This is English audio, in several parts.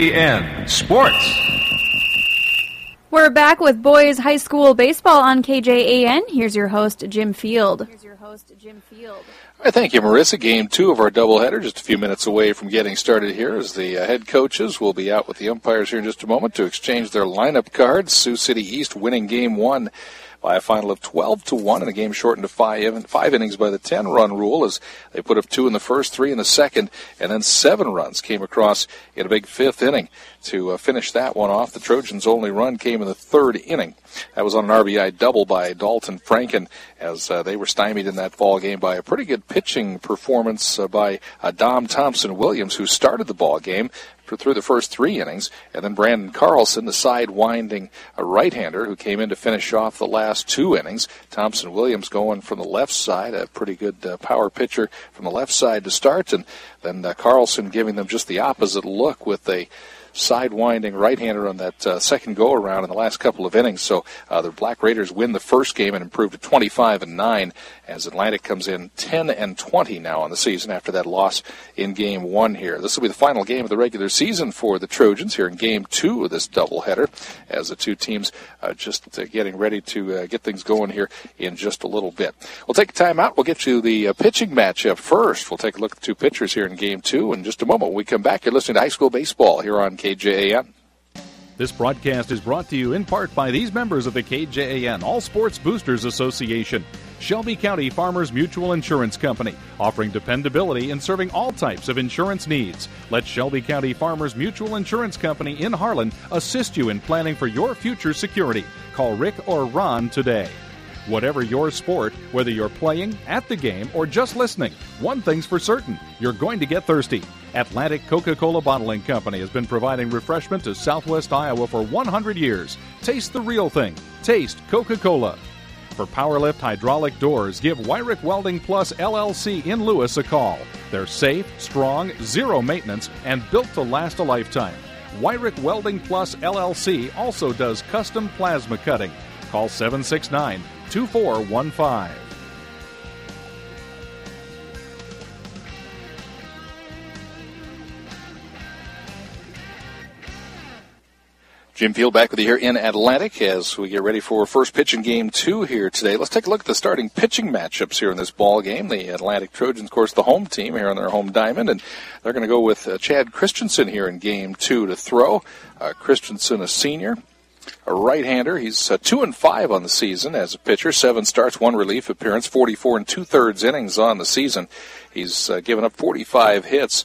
KJAN Sports. We're back with boys high school baseball on KJAN. Here's your host, Jim Field. All right, thank you, Marissa. Game 2 of our doubleheader, just a few minutes away from getting started here, as the head coaches will be out with the umpires here in just a moment to exchange their lineup cards. Sioux City East winning Game 1 by a final of 12-1 in a game shortened to five innings by the 10-run rule, as they put up 2 in the first, 3 in the second, and then 7 runs came across in a big 5th inning to finish that one off. The Trojans' only run came in the 3rd inning. That was on an RBI double by Dalton Franken, as they were stymied in that ball game by a pretty good pitching performance by Dom Thompson-Williams, who started the ball game through the first 3 innings, and then Brandon Carlson, the side-winding right-hander, who came in to finish off the last 2 innings. Thompson-Williams going from the left side, a pretty good power pitcher from the left side to start, and then Carlson giving them just the opposite look with a side-winding right-hander on that second go-around in the last couple of innings. So the Black Raiders win the first game and improve to 25-9 as Atlantic comes in 10-20 now on the season after that loss in Game 1 here. This will be the final game of the regular season for the Trojans here in Game 2 of this doubleheader, as the two teams just getting ready to get things going here in just a little bit. We'll take a time out. We'll get to the pitching matchup first. We'll take a look at the two pitchers here in Game 2 in just a moment. When we come back, you're listening to high school baseball here on KJAN. This broadcast is brought to you in part by these members of the KJAN All Sports Boosters Association. Shelby County Farmers Mutual Insurance Company, offering dependability in serving all types of insurance needs. Let Shelby County Farmers Mutual Insurance Company in Harlan assist you in planning for your future security. Call Rick or Ron today. Whatever your sport, whether you're playing, at the game, or just listening, one thing's for certain, you're going to get thirsty. Atlantic Coca-Cola Bottling Company has been providing refreshment to Southwest Iowa for 100 years. Taste the real thing. Taste Coca-Cola. For Powerlift hydraulic doors, give Wyrick Welding Plus LLC in Lewis a call. They're safe, strong, zero maintenance, and built to last a lifetime. Wyrick Welding Plus LLC also does custom plasma cutting. Call 769-2415. Jim Field back with you here in Atlantic as we get ready for first pitch in Game 2 here today. Let's take a look at the starting pitching matchups here in this ball game. The Atlantic Trojans, of course, the home team here on their home diamond, and they're going to go with Chad Christensen here in Game 2 to throw. Christensen, a senior, a right-hander. He's 2-5 on the season as a pitcher. 7 starts, 1 relief appearance, 44 2/3 innings on the season. He's given up 45 hits.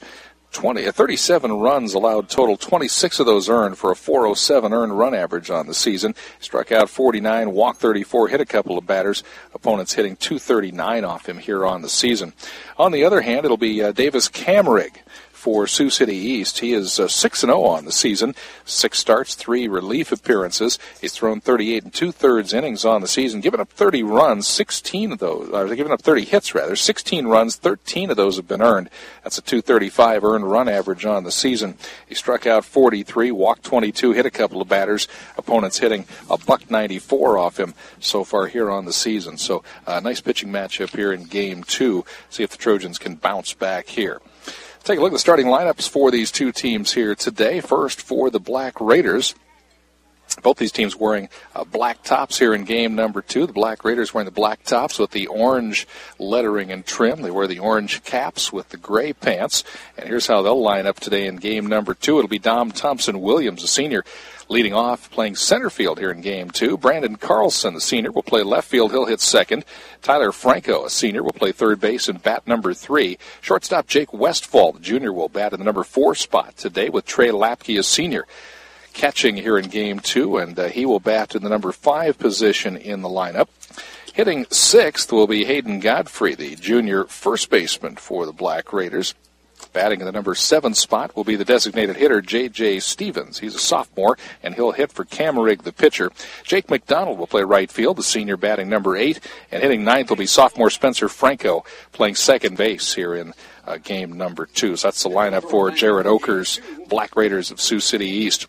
37 runs allowed total, 26 of those earned for a 407 earned run average on the season. Struck out 49, walked 34, hit a couple of batters. Opponents hitting 239 off him here on the season. On the other hand, it'll be Davis Kamrig for Sioux City East. He is 6-0 on the season. 6 starts, 3 relief appearances. He's thrown 38 2/3 innings on the season, given up 30 runs, 16 of those, given up 30 hits rather, 16 runs, 13 of those have been earned. That's a 235 earned run average on the season. He struck out 43, walked 22, hit a couple of batters. Opponents hitting a $194 off him so far here on the season. So a nice pitching matchup here in Game 2. See if the Trojans can bounce back here. Take a look at the starting lineups for these two teams here today. First for the Black Raiders. Both these teams wearing black tops here in game number 2. The Black Raiders wearing the black tops with the orange lettering and trim. They wear the orange caps with the gray pants. And here's how they'll line up today in game number 2. It'll be Dom Thompson-Williams, a senior, leading off, playing center field here in Game 2. Brandon Carlson, the senior, will play left field. He'll hit second. Tyler Franco, a senior, will play third base and bat number 3. Shortstop Jake Westfall, the junior, will bat in the number 4 spot today with Trey Lapke, a senior, catching here in Game 2, and he will bat in the number 5 position in the lineup. Hitting 6th will be Hayden Godfrey, the junior first baseman for the Black Raiders. Batting in the number 7 spot will be the designated hitter, J.J. Stevens. He's a sophomore, and he'll hit for Kamrig, the pitcher. Jake McDonald will play right field, the senior, batting number 8. And hitting 9th will be sophomore Spencer Franco, playing second base here in game number 2. So that's the lineup for Jared Oker's Black Raiders of Sioux City East.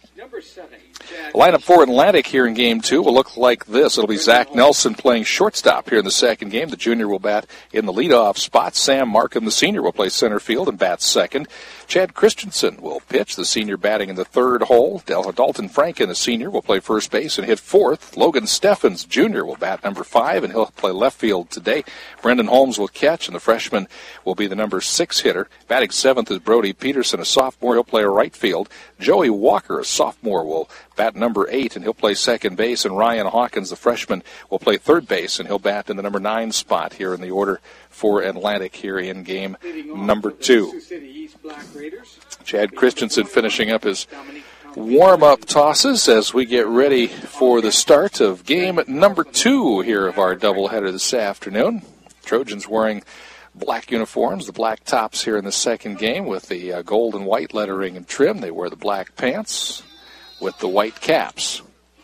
Lineup for Atlantic here in Game 2 will look like this. It'll be Zach Nelson playing shortstop here in the second game. The junior will bat in the leadoff spot. Sam Markham, the senior, will play center field and bat second. Chad Christensen will pitch, the senior batting in the third hole. Dalton Franken, the senior, will play first base and hit fourth. Logan Steffens, Jr., will bat number 5, and he'll play left field today. Brendan Holmes will catch, and the freshman will be the number 6 hitter. Batting 7th is Brody Peterson, a sophomore. He'll play right field. Joey Walker, a sophomore, will bat number 8, and he'll play second base. And Ryan Hawkins, the freshman, will play third base, and he'll bat in the number 9 spot here in the order for Atlantic here in game number 2. Chad Christensen finishing up his warm-up tosses as we get ready for the start of game number 2 here of our doubleheader this afternoon. Trojans wearing black uniforms, the black tops here in the second game with the gold and white lettering and trim. They wear the black pants with the white caps.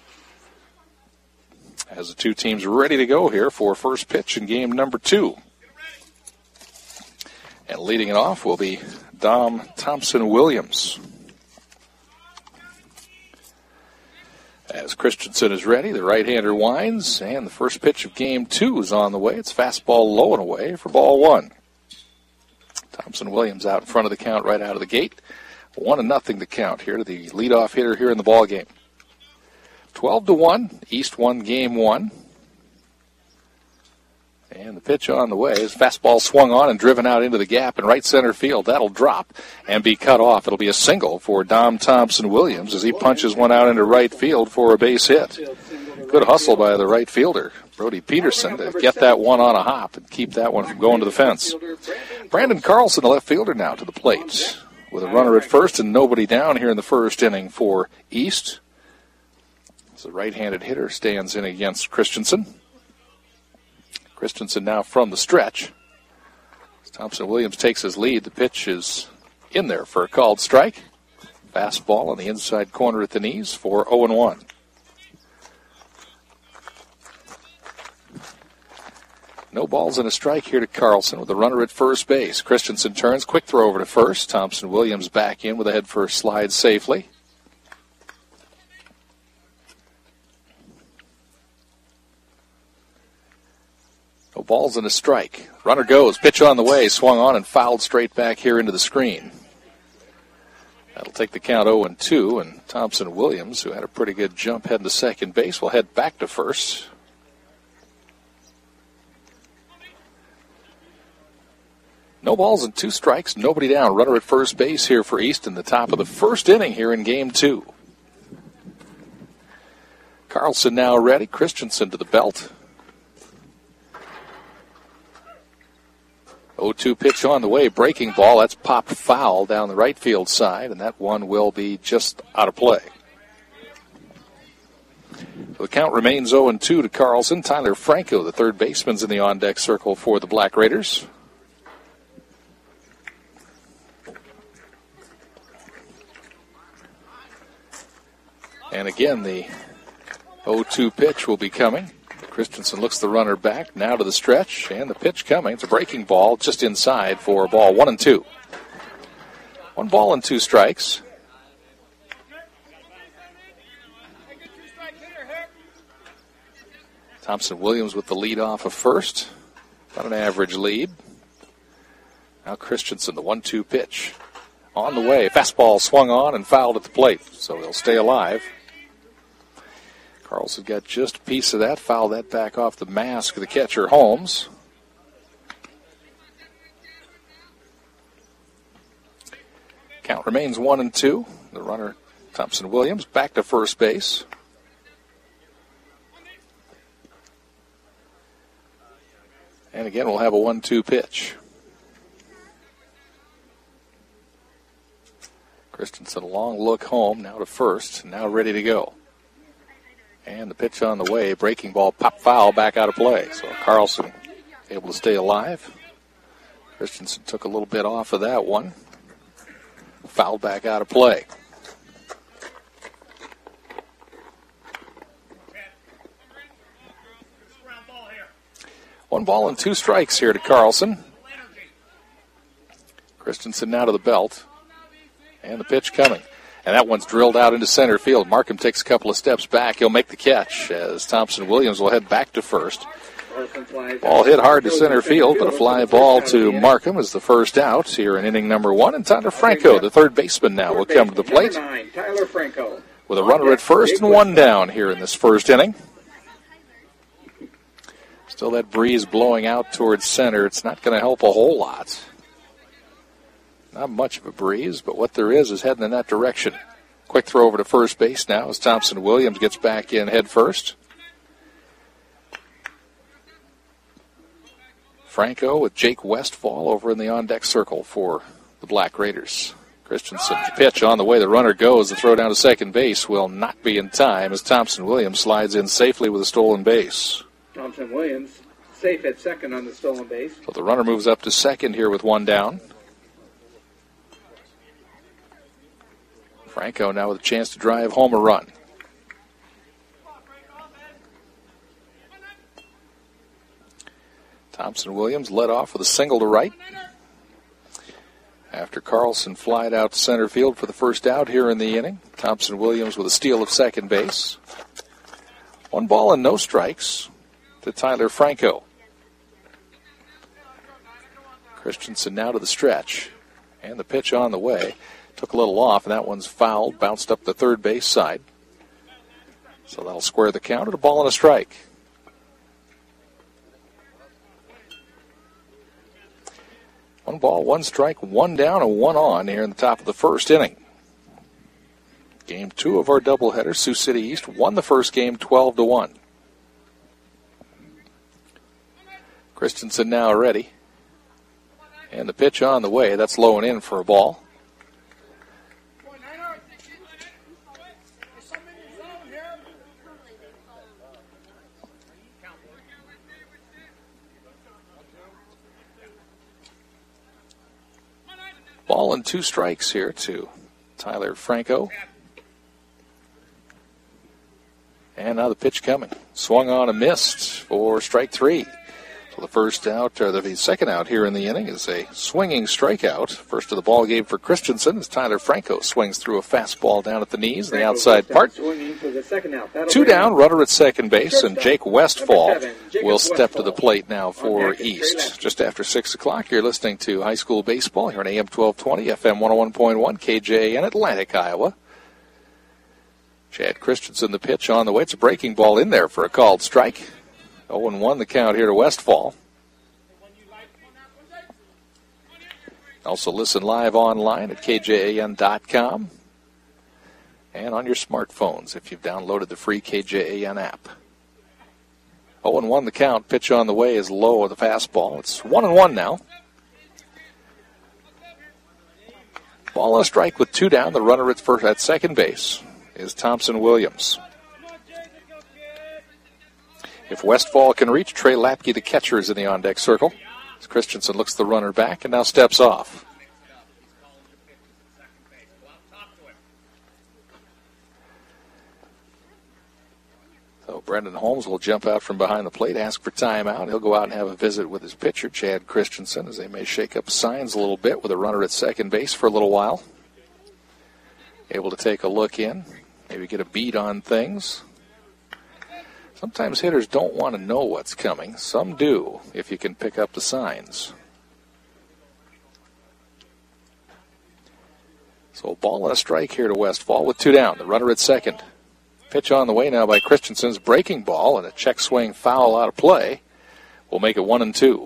As the two teams are ready to go here for first pitch in game number 2. And leading it off will be Dom Thompson-Williams. As Christensen is ready, the right-hander winds, and the first pitch of game 2 is on the way. It's fastball low and away for ball 1. Thompson-Williams out in front of the count right out of the gate. 1-0 the count here to the leadoff hitter here in the ball game. 12-1, East won game 1. And the pitch on the way is fastball swung on and driven out into the gap in right center field. That'll drop and be cut off. It'll be a single for Dom Thompson-Williams as he punches one out into right field for a base hit. Good hustle by the right fielder, Brody Peterson, to get that one on a hop and keep that one from going to the fence. Brandon Carlson, the left fielder, now to the plate with a runner at first and nobody down here in the first inning for East. The right-handed hitter stands in against Christensen. Christensen now from the stretch. As Thompson-Williams takes his lead, the pitch is in there for a called strike. Fastball on the inside corner at the knees for 0-1. No balls and a strike here to Carlson with a runner at first base. Christensen turns, quick throw over to first. Thompson-Williams back in with a head-first slide safely. No balls and a strike. Runner goes. Pitch on the way. Swung on and fouled straight back here into the screen. That'll take the count 0-2. And Thompson-Williams, who had a pretty good jump heading to second base, will head back to first. No balls and 2 strikes. Nobody down. Runner at first base here for East in the top of the first inning here in game 2. Carlson now ready. Christensen to the belt. 0-2 pitch on the way, breaking ball. That's popped foul down the right field side, and that one will be just out of play. So the count remains 0-2 to Carlson. Tyler Franco, the third baseman's in the on-deck circle for the Black Raiders. And again, the 0-2 pitch will be coming. Christensen looks the runner back, now to the stretch, and the pitch coming. It's a breaking ball just inside for ball 1-2. 1 ball and 2 strikes. Thompson-Williams with the lead off of first. About an average lead. Now Christensen, the 1-2 pitch. On the way, fastball swung on and fouled at the plate, so he'll stay alive. Carlson got just a piece of that, fouled that back off the mask of the catcher, Holmes. Count remains 1-2. The runner, Thompson-Williams, back to first base. And again, we'll have a 1-2 pitch. Christensen, a long look home, now to first, now ready to go. And the pitch on the way, breaking ball, pop foul, back out of play. So Carlson able to stay alive. Christensen took a little bit off of that one. Fouled back out of play. One ball and 2 strikes here to Carlson. Christensen now to the belt. And the pitch coming. And that one's drilled out into center field. Markham takes a couple of steps back. He'll make the catch as Thompson-Williams will head back to first. Ball hit hard to center field, but a fly ball to Markham is the first out here in inning number 1. And Tyler Franco, the third baseman now, will come to the plate with a runner at first and one down here in this first inning. Still that breeze blowing out towards center. It's not going to help a whole lot. Not much of a breeze, but what there is heading in that direction. Quick throw over to first base now as Thompson Williams gets back in head first. Franco with Jake Westfall over in the on-deck circle for the Black Raiders. Christensen pitch on the way the runner goes. The throw down to second base will not be in time as Thompson Williams slides in safely with a stolen base. Thompson Williams safe at second on the stolen base. So the runner moves up to second here with one down. Franco now with a chance to drive home a run. Thompson Williams led off with a single to right after Carlson flied out to center field for the first out here in the inning. Thompson Williams with a steal of second base. 1 ball and no strikes to Tyler Franco. Christensen now to the stretch. And the pitch on the way. Took a little off, and that one's fouled. Bounced up the third base side. So that'll square the count at a ball and a strike. One ball, one strike, one down, and one on here in the top of the first inning. Game 2 of our doubleheader. Sioux City East won the first game 12-1. Christensen now ready. And the pitch on the way. That's low and in for a ball. Ball and 2 strikes here to Tyler Franco. And now the pitch coming. Swung on and missed for strike 3. So the first out, or the second out here in the inning is a swinging strikeout. First of the ball game for Christensen as Tyler Franco swings through a fastball down at the knees, the outside part. 2 down, runner at second base, and Jake Westfall will step to the plate now for East. Just after 6 o'clock, you're listening to high school baseball here on AM 1220, FM 101.1, KJAN, Atlantic, Iowa. Chad Christensen, the pitch on the way. It's a breaking ball in there for a called strike. 0-1 the count here to Westfall. Also listen live online at KJAN.com and on your smartphones if you've downloaded the free KJAN app. 0-1 the count. Pitch on the way is low with the fastball. It's 1-1 now. Ball and a strike with 2 down. The runner at second base is Thompson Williams. If Westfall can reach, Trey Lapke, the catcher, is in the on-deck circle. As Christensen looks the runner back and now steps off. So Brendan Holmes will jump out from behind the plate, ask for timeout. He'll go out and have a visit with his pitcher, Chad Christensen, as they may shake up signs a little bit with a runner at second base for a little while. Able to take a look in, maybe get a beat on things. Sometimes hitters don't want to know what's coming. Some do, if you can pick up the signs. So ball and a strike here to Westfall with 2 down. The runner at second. Pitch on the way now by Christensen's breaking ball, and a check swing foul out of play will make it 1-2.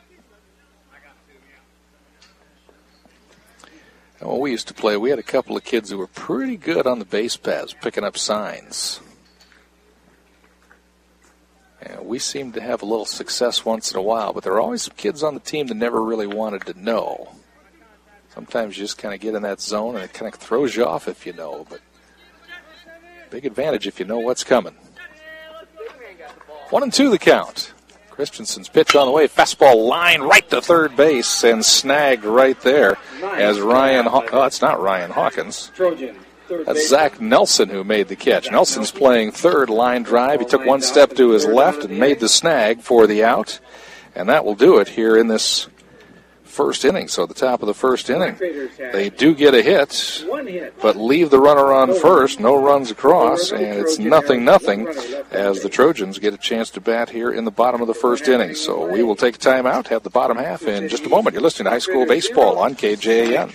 And when we used to play, we had a couple of kids who were pretty good on the base paths, picking up signs. And we seemed to have a little success once in a while, but there were always some kids on the team that never really wanted to know. Sometimes you just kind of get in that zone, and it kind of throws you off if you know, but big advantage if you know what's coming. 1-2 the count. Christensen's pitch on the way. Fastball line right to third base and snagged right there as Ryan. It's not Ryan Hawkins. That's Zach Nelson who made the catch. Nelson's playing third, line drive. He took one step to his left and made the snag for the out. And that will do it here in this first inning. So at the top of the first inning, they do get a hit, but leave the runner on first. No runs across, and it's 0-0 as the Trojans get a chance to bat here in the bottom of the first inning. So we will take a timeout, have the bottom half in just a moment. You're listening to High School Baseball on KJAN.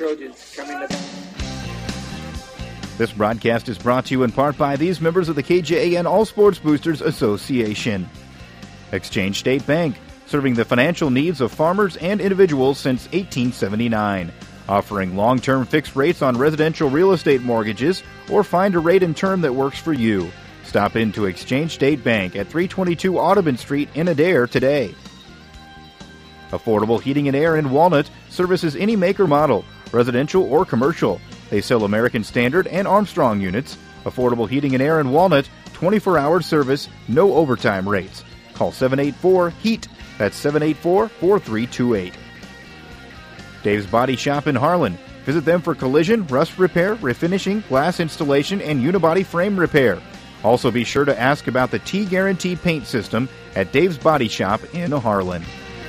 This broadcast is brought to you in part by these members of the KJAN All Sports Boosters Association. Exchange State Bank, serving the financial needs of farmers and individuals since 1879. Offering long-term fixed rates on residential real estate mortgages, or find a rate and term that works for you. Stop into Exchange State Bank at 322 Audubon Street in Adair today. Affordable Heating and Air in Walnut services any make or model, residential or commercial. They sell American Standard and Armstrong units. Affordable Heating and Air in Walnut, 24-hour service, no overtime rates. Call 784-HEAT. That's 784-4328. Dave's Body Shop in Harlan. Visit them for collision, rust repair, refinishing, glass installation, and unibody frame repair. Also be sure to ask about the T-Guarantee paint system at Dave's Body Shop in Harlan.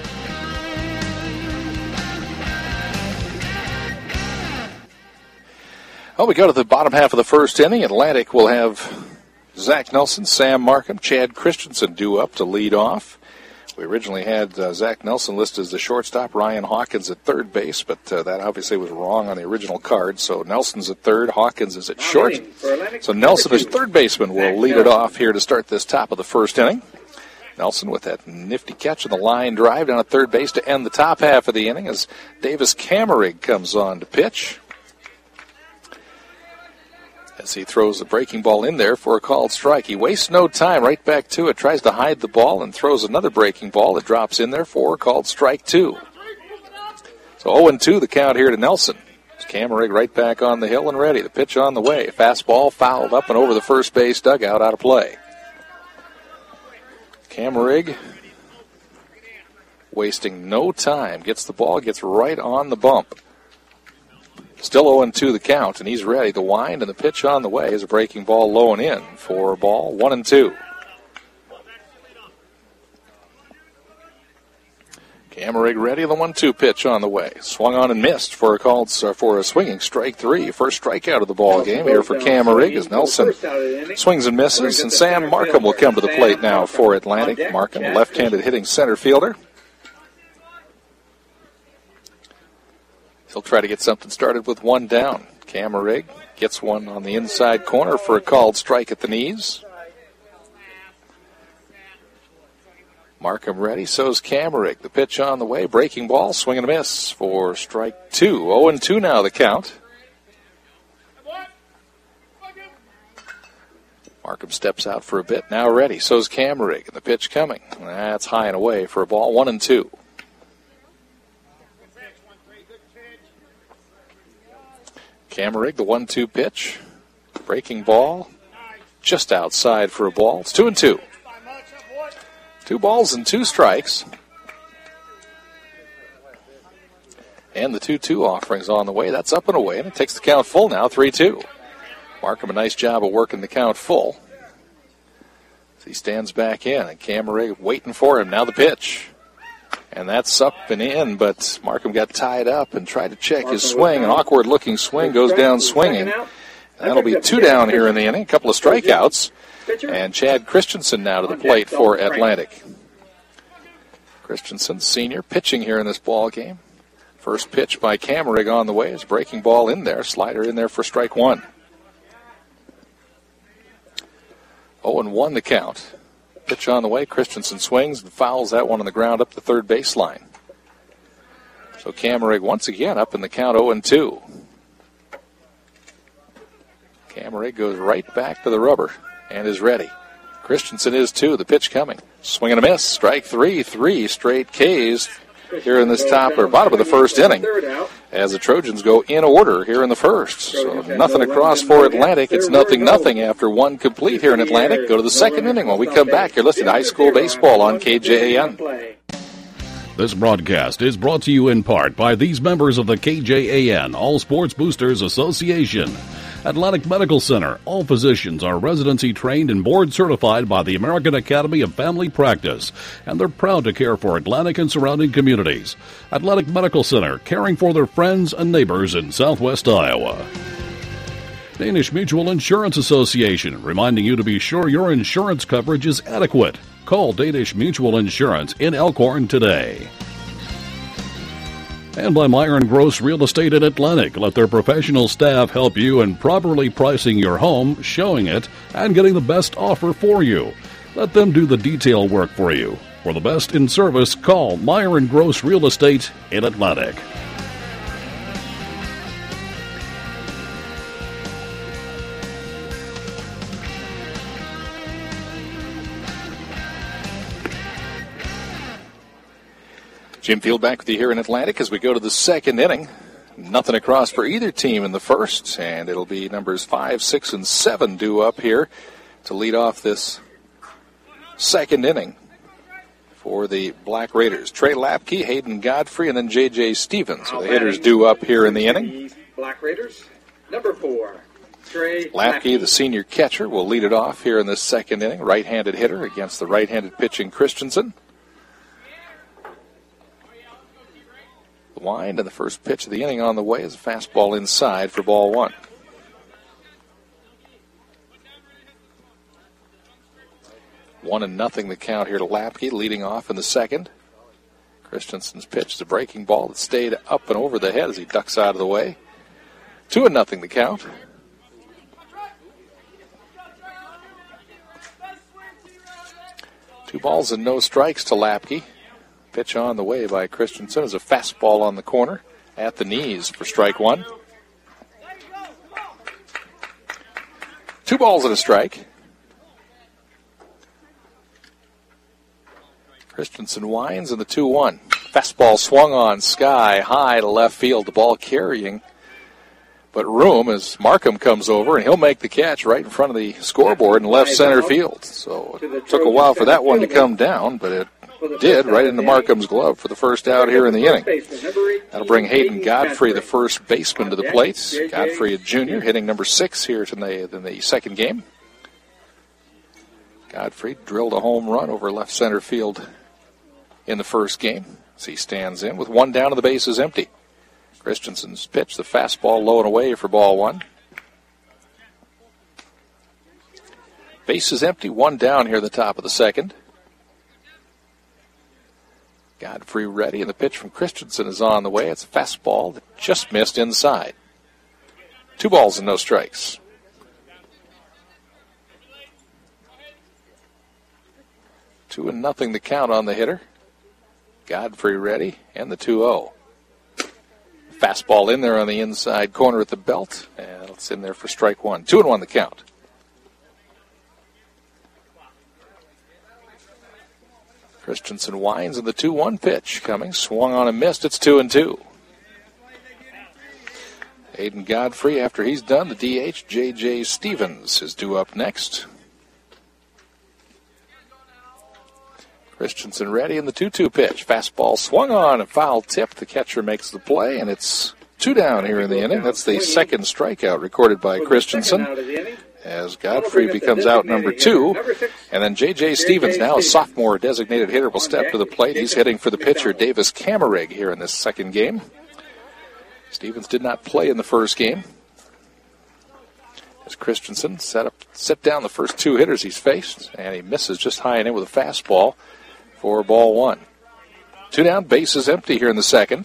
Well, we go to the bottom half of the first inning. Atlantic will have Zach Nelson, Sam Markham, Chad Christensen due up to lead off. We originally had Zach Nelson listed as the shortstop, Ryan Hawkins at third base, but that obviously was wrong on the original card. So Nelson's at third, Hawkins is at short. So Nelson, as third baseman, will lead it off here to start this top of the first inning. Nelson with that nifty catch on the line drive down at third base to end the top half of the inning as Davis Kammerig comes on to pitch. As he throws the breaking ball in there for a called strike. He wastes no time, right back to it, tries to hide the ball and throws another breaking ball that drops in there for a called strike 2. So 0-2 the count here to Nelson. Kammerig right back on the hill and ready. The pitch on the way. Fastball fouled up and over the first base dugout, out of play. Kammerig wasting no time. Gets the ball, gets right on the bump. Still 0-2 the count, and he's ready. The wind and the pitch on the way is a breaking ball low and in for a ball 1-2. Kammerig ready. The 1-2 pitch on the way. Swung on and missed for a swinging strike 3. First strikeout of the ball game here for Kammerig as Nelson swings and misses, and Sam Markham will come to the plate now for Atlantic. Markham, left-handed hitting center fielder. He'll try to get something started with one down. Kammerig gets one on the inside corner for a called strike at the knees. Markham ready, so's Kammerig. The pitch on the way, breaking ball, swing and a miss for strike 2. 0-2 now the count. Markham steps out for a bit, now ready, so's Kammerig. And the pitch coming. That's high and away for a ball 1-2. Kammerig, the 1-2 pitch. Breaking ball. Just outside for a ball. It's 2-2. 2 balls and 2 strikes. And the 2-2 offering's on the way. That's up and away, and it takes the count full now, 3-2. Markham, a nice job of working the count full. As he stands back in, and Kammerig waiting for him. Now the pitch. And that's up and in, but Markham got tied up and tried to check his swing. An awkward-looking swing, goes down swinging. That'll be 2 down here in the inning, a couple of strikeouts. And Chad Christensen now to the plate for Atlantic. Christensen, senior, pitching here in this ball game. First pitch by Kammerig on the way. His breaking ball in there, slider in there for strike 1. 0-1 the count. Pitch on the way. Christensen swings and fouls that one on the ground up the third baseline. So Kammerig once again up in the count 0-2. Kammerig goes right back to the rubber and is ready. Christensen is too. The pitch coming. Swing and a miss. Strike 3. 3 straight Ks here in this top or bottom of the first inning as the Trojans go in order here in the first. So nothing across for Atlantic. It's 0-0 after 1 complete here in Atlantic. Go to the second inning. When we come back, you're listening to High School Baseball on KJAN. This broadcast is brought to you in part by these members of the KJAN All Sports Boosters Association. Atlantic Medical Center. All physicians are residency trained and board certified by the American Academy of Family Practice, and they're proud to care for Atlantic and surrounding communities. Atlantic Medical Center, caring for their friends and neighbors in southwest Iowa. Danish Mutual Insurance Association, reminding you to be sure your insurance coverage is adequate. Call Danish Mutual Insurance in Elkhorn today. And by Myron Gross Real Estate in Atlantic. Let their professional staff help you in properly pricing your home, showing it, and getting the best offer for you. Let them do the detail work for you. For the best in service, call Myron Gross Real Estate in Atlantic. Jim Field back with you here in Atlantic as we go to the second inning. Nothing across for either team in the first, and it'll be numbers 5, 6, and 7 due up here to lead off this second inning for the Black Raiders. Trey Lapke, Hayden Godfrey, and then J.J. Stevens. So the hitters due up here in the inning. Black Raiders, number 4, Trey Lapke, the senior catcher, will lead it off here in this second inning. Right-handed hitter against the right-handed pitching Christensen. The wind and the first pitch of the inning on the way is a fastball inside for ball 1. One and nothing the count here to Lapke, leading off in the second. Christensen's pitch is a breaking ball that stayed up and over the head as he ducks out of the way. 2-0 the count. Two balls and no strikes to Lapke. Pitch on the way by Christensen is a fastball on the corner at the knees for strike 1. 2 balls and a strike. Christensen winds in the 2-1. Fastball swung on sky high to left field. The ball carrying, but room as Markham comes over, and he'll make the catch right in front of the scoreboard in left center field. So it took a while for that one to come down, but it did right into Markham's glove for the first out here in the inning. That'll bring Hayden Godfrey, the first baseman, to the plate. Godfrey, a junior, hitting number 6 here tonight in the second game. Godfrey drilled a home run over left center field in the first game as he stands in with one down and the base is empty. Christensen's pitch, the fastball low and away for ball 1. Base is empty, one down here at the top of the second. Godfrey ready, and the pitch from Christensen is on the way. It's a fastball that just missed inside. 2 balls and no strikes. Two and nothing the count on the hitter. Godfrey ready, and the 2-0. Fastball in there on the inside corner at the belt, and it's in there for strike 1. 2-1 the count. Christensen winds, and the 2-1 pitch coming. Swung on and missed. It's 2-2. Hayden Godfrey, after he's done, the DH, J.J. Stevens, is due up next. Christensen ready, and the 2-2 pitch. Fastball swung on, a foul tip. The catcher makes the play, and it's 2 down here in the inning. That's the second strikeout recorded by Christensen, as Godfrey becomes out number 2. And then J.J. Stevens, now a sophomore designated hitter, will step to the plate. He's hitting for the pitcher, Davis Kamerig, here in this second game. Stevens did not play in the first game, as Christensen set down the first 2 hitters he's faced, and he misses just high and in with a fastball for ball 1. 2 down, base is empty here in the second.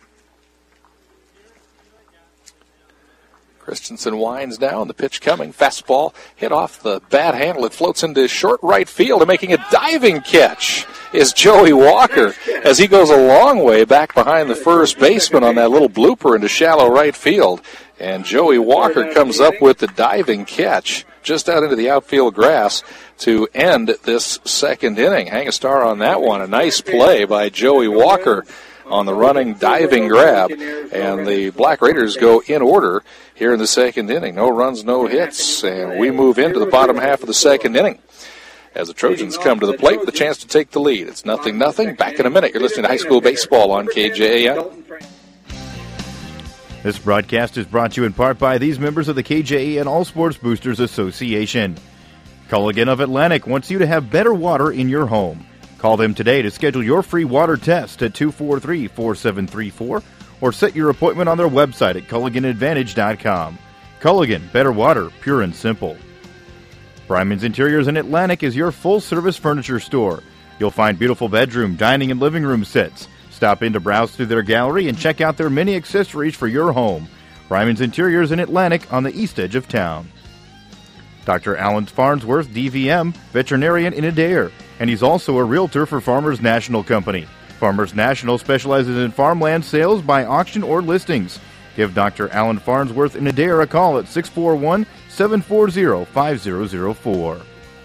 Christensen winds now, and the pitch coming. Fastball hit off the bat handle. It floats into short right field, and making a diving catch is Joey Walker, as he goes a long way back behind the first baseman on that little blooper into shallow right field. And Joey Walker comes up with the diving catch just out into the outfield grass to end this second inning. Hang a star on that one. A nice play by Joey Walker on the running diving grab. And the Black Raiders go in order here in the second inning. No runs, no hits, and we move into the bottom half of the second inning as the Trojans come to the plate with a chance to take the lead. It's 0-0. Back in a minute. You're listening to High School Baseball on KJAN. This broadcast is brought to you in part by these members of the KJAN All Sports Boosters Association. Culligan of Atlantic wants you to have better water in your home. Call them today to schedule your free water test at 243-4734 or set your appointment on their website at CulliganAdvantage.com. Culligan, better water, pure and simple. Bryman's Interiors in Atlantic is your full-service furniture store. You'll find beautiful bedroom, dining, and living room sets. Stop in to browse through their gallery and check out their many accessories for your home. Bryman's Interiors in Atlantic on the east edge of town. Dr. Alan Farnsworth, DVM, veterinarian in Adair, and he's also a realtor for Farmers National Company. Farmers National specializes in farmland sales by auction or listings. Give Dr. Alan Farnsworth in Adair a call at 641-740-5004.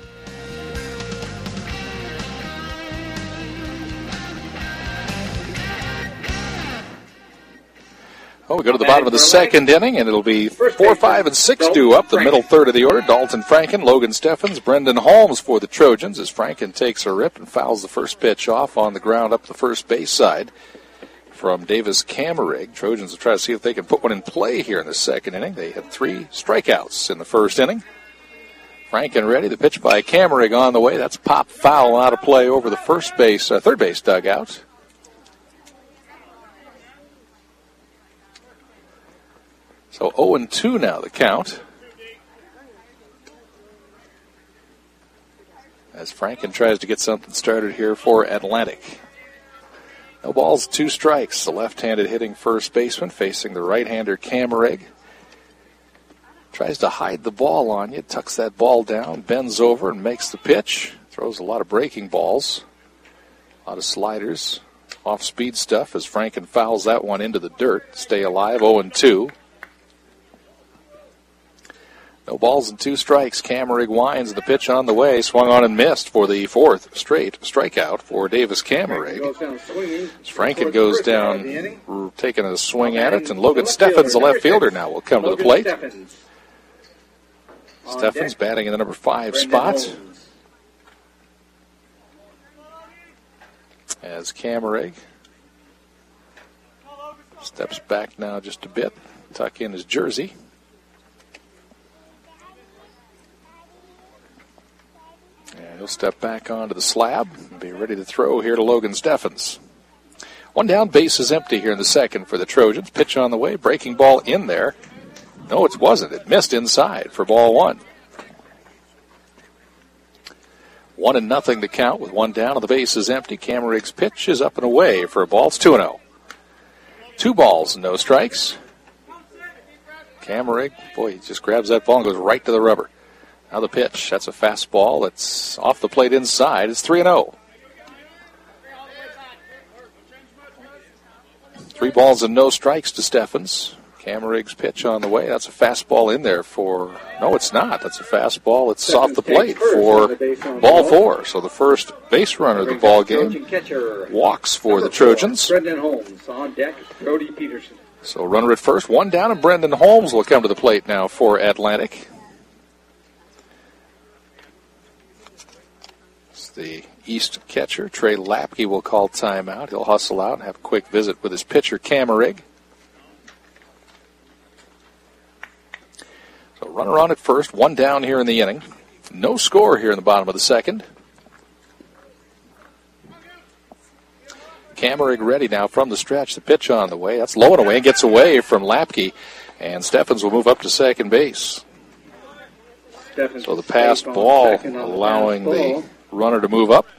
Oh, we go to the bottom of the second inning, and it'll be 4, 5, and 6 due up the middle third of the order. Dalton Franken, Logan Steffens, Brendan Holmes for the Trojans as Franken takes a rip and fouls the first pitch off on the ground up the first base side from Davis Kammerig. Trojans will try to see if they can put one in play here in the second inning. They had 3 strikeouts in the first inning. Franken ready. The pitch by Kammerig on the way. That's pop foul out of play over the third base dugout. So 0-2 now the count. As Franken tries to get something started here for Atlantic. No balls, 2 strikes. The left-handed hitting first baseman facing the right-hander Kammerig. Tries to hide the ball on you, tucks that ball down, bends over and makes the pitch. Throws a lot of breaking balls, a lot of sliders, off-speed stuff as Franken fouls that one into the dirt. Stay alive, 0-2. No balls and 2 strikes. Kammerig winds the pitch on the way. Swung on and missed for the 4th straight strikeout for Davis Kammerig. Franken goes down taking a swing at it, and Logan Steffens, the left fielder, now will come to the plate. Steffens batting in the number 5 spot. As Kammerig steps back now just a bit, tuck in his jersey. And he'll step back onto the slab and be ready to throw here to Logan Steffens. 1 down, base is empty here in the second for the Trojans. Pitch on the way, breaking ball in there. No, it wasn't. It missed inside for ball 1. 1-0 the count with 1 down and the base is empty. Kammerig's pitch is up and away for a ball. It's 2-0. 2 balls and no strikes. Kammerig, boy, he just grabs that ball and goes right to the rubber. Now the pitch. That's a fastball. It's off the plate inside. It's 3-0. 3 balls and no strikes to Steffens. Kammerig's pitch on the way. That's a fastball in there for... No, it's not. That's a fastball. It's off the plate for ball 4. So the first base runner of the ball game walks for the Trojans. Brendan Holmes on deck. Brody Peterson. So runner at first. 1 down, and Brendan Holmes will come to the plate now for Atlantic. The East catcher, Trey Lapke, will call timeout. He'll hustle out and have a quick visit with his pitcher, Kammerig. So runner on at first, 1 down here in the inning. No score here in the bottom of the second. Kammerig ready now from the stretch. The pitch on the way. That's low and away and gets away from Lapke. And Steffens will move up to second base. So the pass ball allowing the runner to move up.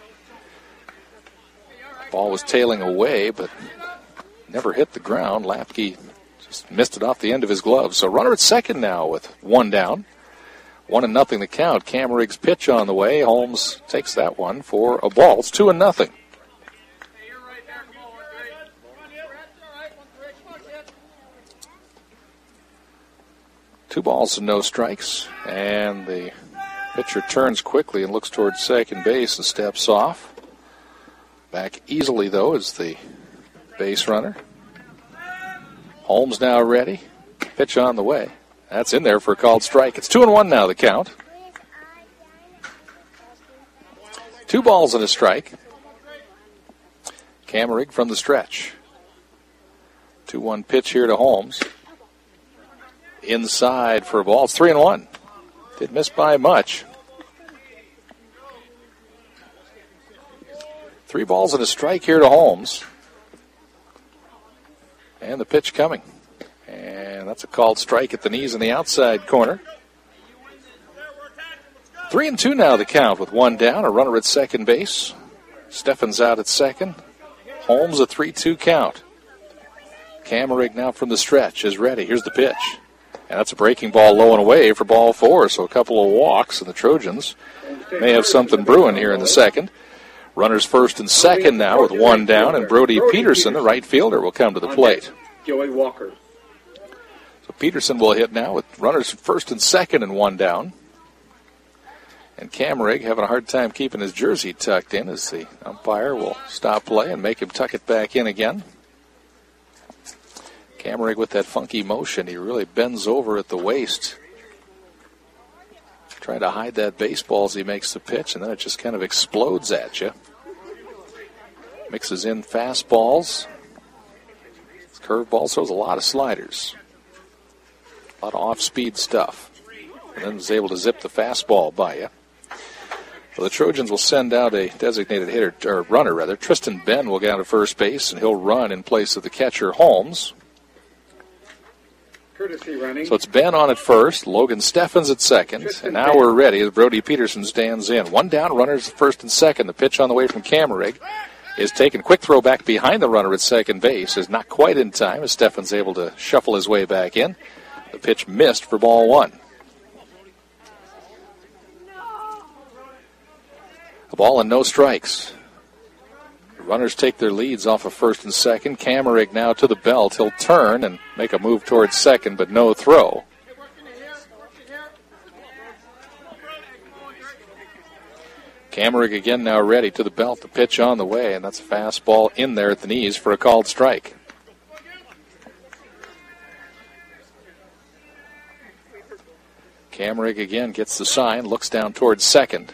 Ball was tailing away, but never hit the ground. Lapke just missed it off the end of his glove. So runner at second now with 1 down. 1-0 the count. Kammerig's pitch on the way. Holmes takes that one for a ball. It's 2-0. Two balls and no strikes, and the pitcher turns quickly and looks towards second base and steps off. Back easily, though, is the base runner. Holmes now ready. Pitch on the way. That's in there for a called strike. It's 2-1 now, the count. 2 balls and a strike. Kammerig from the stretch. 2-1 pitch here to Holmes. Inside for a ball. It's 3-1. Didn't miss by much. 3 balls and a strike here to Holmes. And the pitch coming. And that's a called strike at the knees in the outside corner. 3-2 now the count with 1 down. A runner at second base. Steffens out at second. Holmes a 3-2 count. Kammerig now from the stretch is ready. Here's the pitch. And that's a breaking ball low and away for ball 4. So a couple of walks, and the Trojans may have something brewing here in the second. Runners first and second now with 1 down, and Brody Peterson, the right fielder, will come to the plate. Joey Walker. So Peterson will hit now with runners first and second and 1 down. And Kammerig having a hard time keeping his jersey tucked in as the umpire will stop play and make him tuck it back in again. Kammerig with that funky motion. He really bends over at the waist, trying to hide that baseball as he makes the pitch, and then it just kind of explodes at you. Mixes in fastballs, curveballs, throws a lot of sliders, a lot of off-speed stuff, and then is able to zip the fastball by you. So the Trojans will send out a designated hitter, or runner rather. Tristan Ben will get down to first base, and he'll run in place of the catcher Holmes. So it's Ben on at first, Logan Steffens at second, and now we're ready as Brody Peterson stands in. 1 down, runners first and second. The pitch on the way from Kammerig is taken. Quick throw back behind the runner at second base is not quite in time as Steffens able to shuffle his way back in. The pitch missed for ball 1. A ball and no strikes. Runners take their leads off of first and second. Kammerig now to the belt. He'll turn and make a move towards second, but no throw. Kammerig again now ready to the belt. The pitch on the way, and that's a fastball in there at the knees for a called strike. Kammerig again gets the sign, looks down towards second.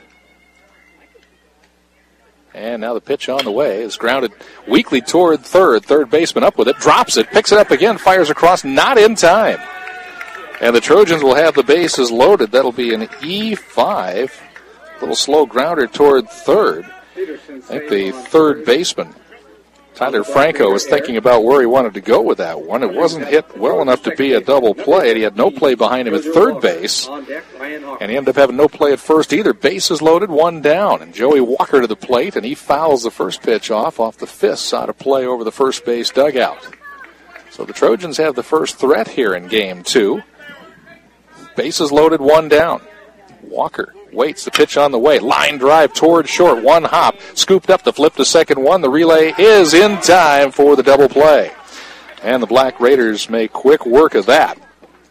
And now the pitch on the way is grounded weakly toward third. Third baseman up with it, drops it, picks it up again, fires across, not in time. And the Trojans will have the bases loaded. That'll be an E5. Little slow grounder toward third. I think the third baseman, Tyler Franco, was thinking about where he wanted to go with that one. It wasn't hit well enough to be a double play. He had no play behind him at third base. And he ended up having no play at first either. Bases loaded, 1 down. And Joey Walker to the plate, and he fouls the first pitch off the fists out of play over the first base dugout. So the Trojans have the first threat here in game 2. Bases loaded, 1 down. Walker waits, the pitch on the way. Line drive toward short, 1 hop. Scooped up the flip to second 1. The relay is in time for the double play. And the Black Raiders make quick work of that,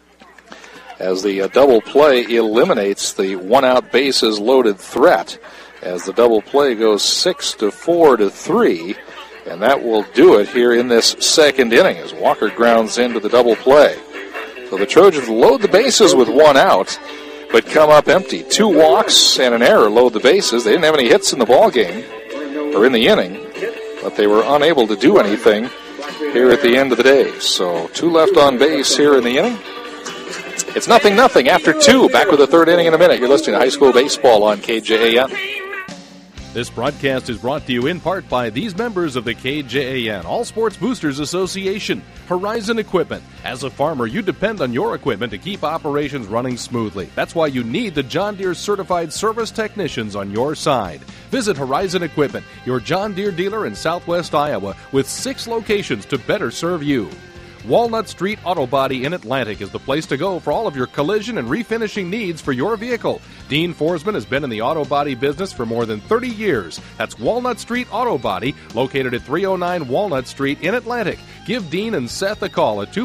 as the double play eliminates the 1-out bases loaded threat, as the double play goes 6-4 to 3, and that will do it here in this second inning as Walker grounds into the double play. So the Trojans load the bases with 1 out, but come up empty. 2 walks and an error load the bases. They didn't have any hits in the ball game or in the inning, but they were unable to do anything here at the end of the day. So 2 left on base here in the inning. It's 0-0 after 2. Back with the third inning in a minute. You're listening to High School Baseball on KJAN. This broadcast is brought to you in part by these members of the KJAN All Sports Boosters Association. Horizon Equipment. As a farmer, you depend on your equipment to keep operations running smoothly. That's why you need the John Deere certified service technicians on your side. Visit Horizon Equipment, your John Deere dealer in Southwest Iowa, with 6 locations to better serve you. Walnut Street Auto Body in Atlantic is the place to go for all of your collision and refinishing needs for your vehicle. Dean Forsman has been in the auto body business for more than 30 years. That's Walnut Street Auto Body, located at 309 Walnut Street in Atlantic. Give Dean and Seth a call at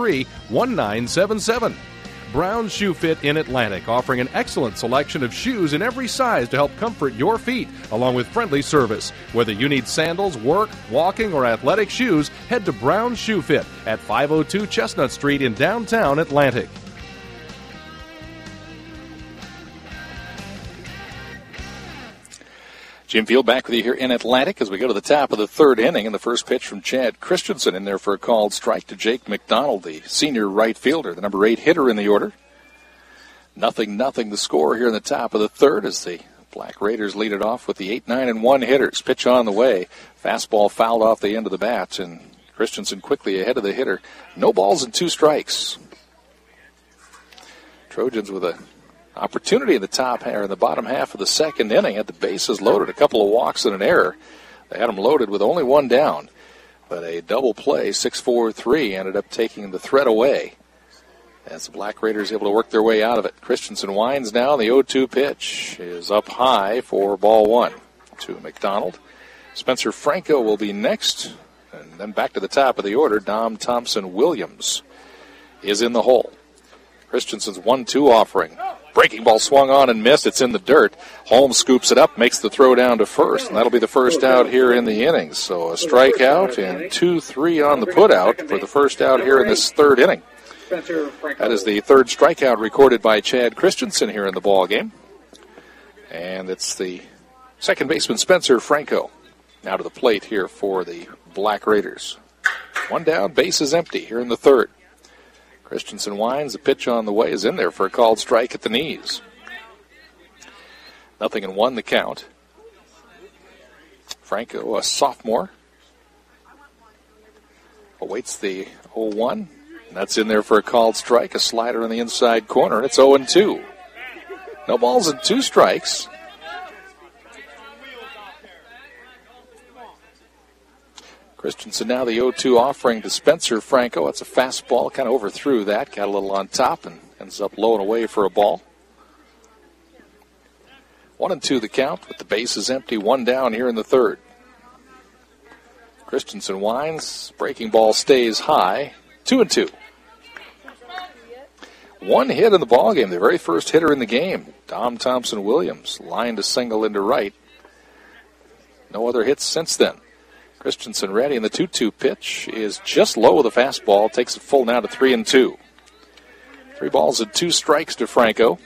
243-1977. Brown Shoe Fit in Atlantic, offering an excellent selection of shoes in every size to help comfort your feet, along with friendly service. Whether you need sandals, work, walking, or athletic shoes, head to Brown Shoe Fit at 502 Chestnut Street in downtown Atlantic. Jim Field back with you here in Atlantic as we go to the top of the third inning, and the first pitch from Chad Christensen in there for a called strike to Jake McDonald, the senior right fielder, the number 8 hitter in the order. 0-0 the score here in the top of the third as the Black Raiders lead it off with the 8, 9, and 1 hitters. Pitch on the way. Fastball fouled off the end of the bat, and Christensen quickly ahead of the hitter. No balls and 2 strikes. Trojans with an opportunity in the bottom half of the second inning. Had the bases loaded, a couple of walks and an error. They had them loaded with only 1 down. But a double play, 6-4-3, ended up taking the threat away as the Black Raiders able to work their way out of it. Christensen winds now. The 0-2 pitch is up high for ball 1 to McDonald. Spencer Franco will be next. And then back to the top of the order, Dom Thompson-Williams is in the hole. Christensen's 1-2 offering. Breaking ball swung on and missed. It's in the dirt. Holmes scoops it up, makes the throw down to first, and that'll be the first out here in the innings. So a strikeout and 2-3 on the putout for the first out here in this third inning. That is the third strikeout recorded by Chad Christensen here in the ball game. And it's the second baseman, Spencer Franco, now to the plate here for the Black Raiders. 1 down, base is empty here in the third. Christensen winds. The pitch on the way is in there for a called strike at the knees. 0-1 the count. Franco, a sophomore, awaits the 0-1. And that's in there for a called strike, a slider in the inside corner. It's 0-2. No balls and 2 strikes. Christensen now the 0-2 offering to Spencer Franco. It's a fastball, kind of overthrew that, got a little on top and ends up low and away for a ball. 1-2 the count with the bases empty, 1 down here in the third. Christensen winds, breaking ball stays high, 2-2. 1 hit in the ballgame, the very first hitter in the game. Dom Thompson-Williams lined a single into right. No other hits since then. Christensen ready, and the 2-2 pitch is just low with a fastball. Takes it full now to 3-2. 3 balls and 2 strikes to Franco.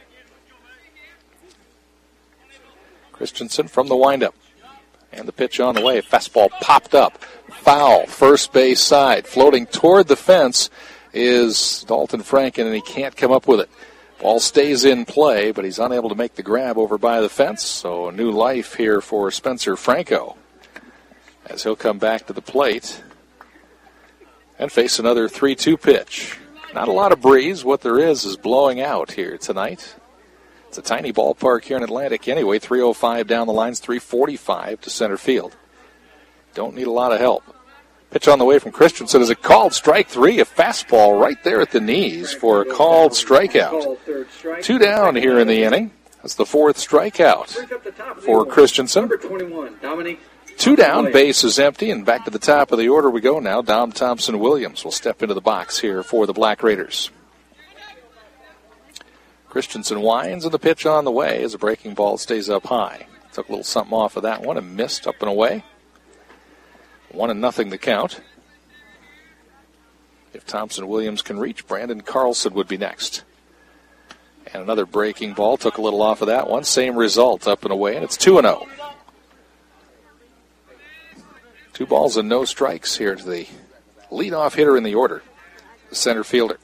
Christensen from the windup. And the pitch on the way. Fastball popped up. Foul, first base side. Floating toward the fence is Dalton Franken, and he can't come up with it. Ball stays in play, but he's unable to make the grab over by the fence. So a new life here for Spencer Franco as he'll come back to the plate and face another 3-2 pitch. Not a lot of breeze. What there is blowing out here tonight. It's a tiny ballpark here in Atlantic anyway. 305 down the lines, 345 to center field. Don't need a lot of help. Pitch on the way from Christensen is a called strike 3, a fastball right there at the knees for a called strikeout. 2 down here in the inning. That's the 4th strikeout for Christensen. 2 down, base is empty, and back to the top of the order we go now. Dom Thompson-Williams will step into the box here for the Black Raiders. Christensen winds, and the pitch on the way as a breaking ball stays up high. Took a little something off of that one and missed up and away. 1-0 the count. If Thompson-Williams can reach, Brandon Carlson would be next. And another breaking ball took a little off of that one. Same result, up and away, and it's 2-0. 2 balls and no strikes here to the leadoff hitter in the order, the center fielder.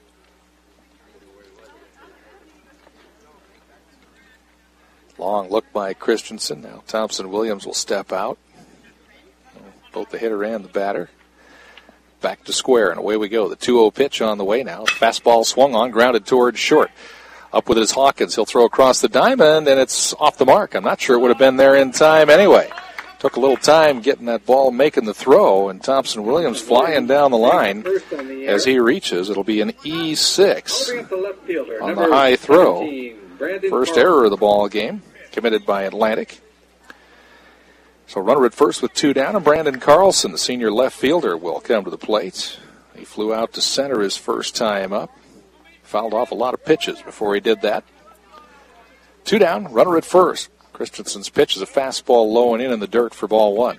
Long look by Christensen. Now Thompson-Williams will step out. Both the hitter and the batter. Back to square, and away we go. The 2-0 pitch on the way now. Fastball swung on, grounded towards short. Up with his Hawkins. He'll throw across the diamond, and it's off the mark. I'm not sure it would have been there in time anyway. Took a little time getting that ball, making the throw, and Thompson-Williams flying down the line as he reaches. It'll be an E6 on the high throw. First error of the ball game committed by Atlantic. So runner at first with 2 down, and Brandon Carlson, the senior left fielder, will come to the plate. He flew out to center his first time up. Fouled off a lot of pitches before he did that. 2 down, runner at first. Christensen's pitch is a fastball low and in the dirt for ball 1.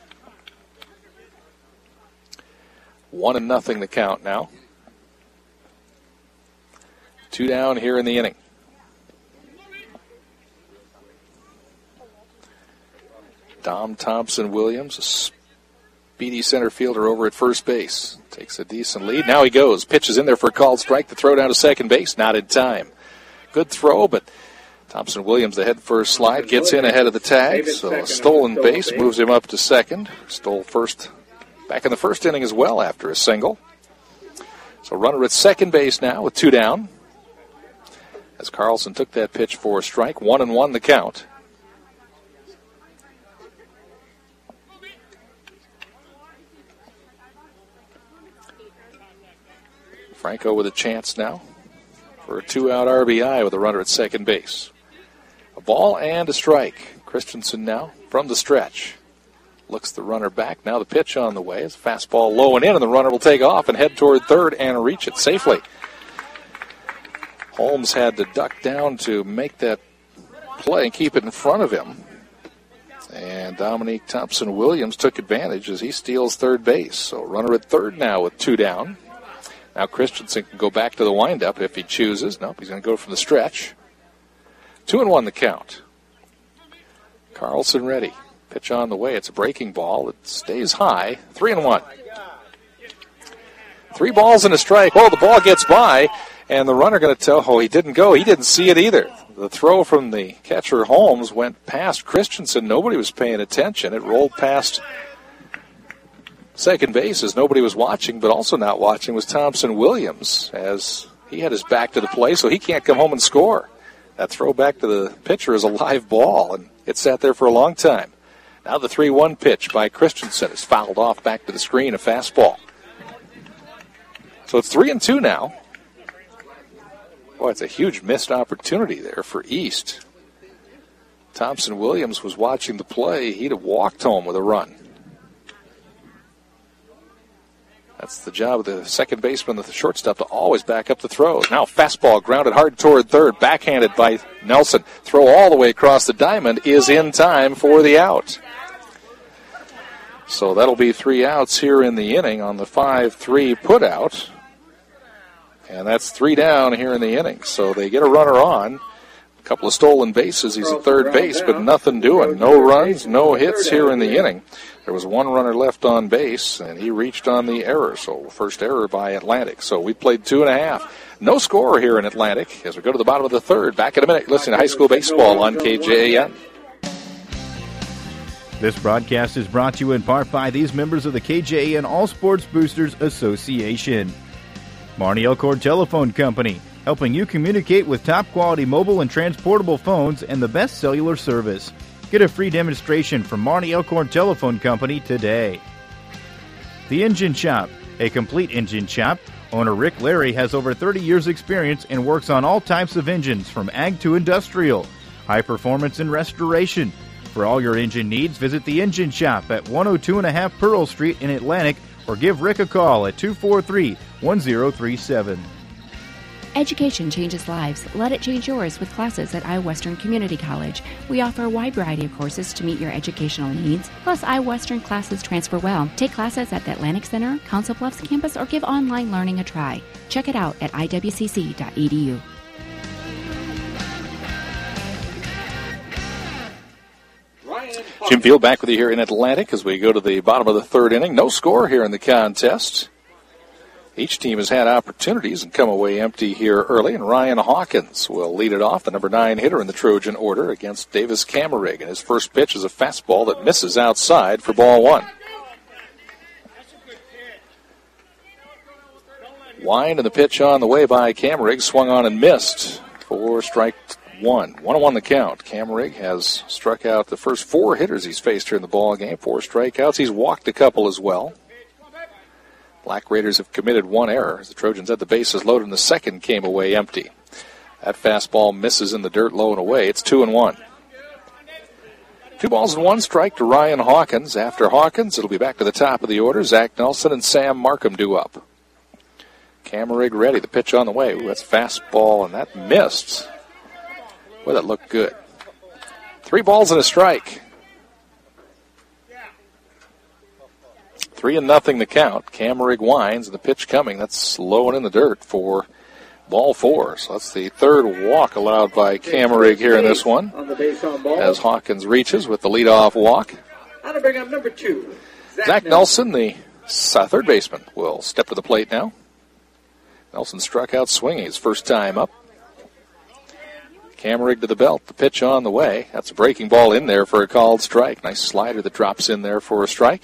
1-0 the count now. 2 down here in the inning. Dom Thompson-Williams, a speedy center fielder over at first base. Takes a decent lead. Now he goes. Pitches in there for a called strike. The throw down to second base. Not in time. Good throw, but Thompson-Williams, the head first slide, gets in ahead of the tag. So a stolen base moves him up to second. Stole first back in the first inning as well after a single. So runner at second base now with 2 down. As Carlson took that pitch for a strike. 1-1 the count. Franco with a chance now for a 2-out RBI with a runner at second base. A ball and a strike. Christensen now from the stretch. Looks the runner back. Now the pitch on the way. It's a fastball low and in, and the runner will take off and head toward third and reach it safely. Holmes had to duck down to make that play and keep it in front of him. And Dominique Thompson-Williams took advantage as he steals third base. So runner at third now with 2 down. Now Christensen can go back to the windup if he chooses. Nope, he's going to go from the stretch. 2-1 the count. Carlson ready. Pitch on the way. It's a breaking ball. It stays high. 3-1. 3 balls and a strike. Oh, the ball gets by, and the runner going to tell, he didn't go. He didn't see it either. The throw from the catcher Holmes went past Christensen. Nobody was paying attention. It rolled past second base as nobody was watching, but also not watching was Thompson-Williams as he had his back to the play, so he can't come home and score. That throw back to the pitcher is a live ball, and it sat there for a long time. Now the 3-1 pitch by Christensen is fouled off back to the screen, a fastball. So it's 3-2 now. Boy, it's a huge missed opportunity there for East. Thompson-Williams was watching the play. He'd have walked home with a run. That's the job of the second baseman, the shortstop, to always back up the throws. Now fastball grounded hard toward third, backhanded by Nelson. Throw all the way across the diamond is in time for the out. So that'll be 3 outs here in the inning on the 5-3 putout. And that's 3 down here in the inning. So they get a runner on. A couple of stolen bases. He's at third base, but nothing doing. No runs, no hits here in the inning. There was 1 runner left on base, and he reached on the error. So first error by Atlantic. So we played 2.5. No score here in Atlantic as we go to the bottom of the third. Back in a minute. Listening to high school baseball on KJAN. This broadcast is brought to you in part by these members of the KJAN All Sports Boosters Association. Marnie Elkhorn Telephone Company, helping you communicate with top-quality mobile and transportable phones and the best cellular service. Get a free demonstration from Marnie Elkhorn Telephone Company today. The Engine Shop, a complete engine shop. Owner Rick Larry has over 30 years' experience and works on all types of engines, from ag to industrial, high performance and restoration. For all your engine needs, visit the Engine Shop at 102.5 Pearl Street in Atlantic, or give Rick a call at 243-1037. Education changes lives. Let it change yours with classes at iWestern Community College. We offer a wide variety of courses to meet your educational needs. Plus, iWestern classes transfer well. Take classes at the Atlantic Center, Council Bluffs campus, or give online learning a try. Check it out at iwcc.edu. Jim Field back with you here in Atlantic as we go to the bottom of the third inning. No score here in the contest. Each team has had opportunities and come away empty here early, and Ryan Hawkins will lead it off, the number 9 hitter in the Trojan order, against Davis Kammerig. And his first pitch is a fastball that misses outside for ball 1. Wine and the pitch on the way by Kammerig, swung on and missed for strike 1. 1-1 the count. Kammerig has struck out the first 4 hitters he's faced here in the ball game. 4 strikeouts. He's walked a couple as well. Black Raiders have committed 1 error as the Trojans had the bases loaded and the second came away empty. That fastball misses in the dirt low and away. It's 2-1. 2 balls and 1 strike to Ryan Hawkins. After Hawkins, it'll be back to the top of the order. Zach Nelson and Sam Markham due up. Kammerig ready. The pitch on the way. Ooh, that's fastball, and that missed. Boy, that looked good. 3 balls and a strike. 3-0 the count. Kammerig winds, and the pitch coming. That's low and in the dirt for ball 4. So that's the third walk allowed by Kammerig here in this one. As Hawkins reaches with the leadoff walk. How to bring up number 2, Zach Nelson, the third baseman, will step to the plate now. Nelson struck out swinging his first time up. Kammerig to the belt. The pitch on the way. That's a breaking ball in there for a called strike. Nice slider that drops in there for a strike.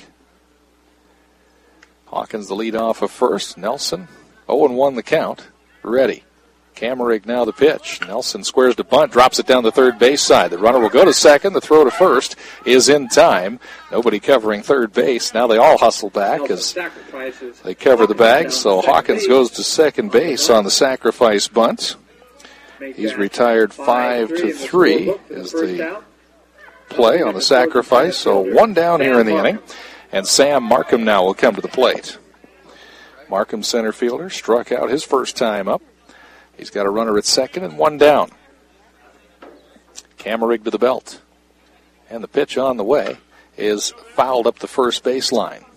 Hawkins the lead off of first. Nelson 0-1 the count. Ready. Kammerig now the pitch. Nelson squares to bunt, drops it down the third base side. The runner will go to second. The throw to first is in time. Nobody covering third base. Now they all hustle back as they cover the bag. So Hawkins goes to second base on the sacrifice bunt. He's retired 5-3 is the play on the sacrifice. So one down here in the inning. And Sam Markham now will come to the plate. Markham, center fielder, struck out his first time up. He's got a runner at second and one down. Kammerig to the belt. And the pitch on the way is fouled up the first base line.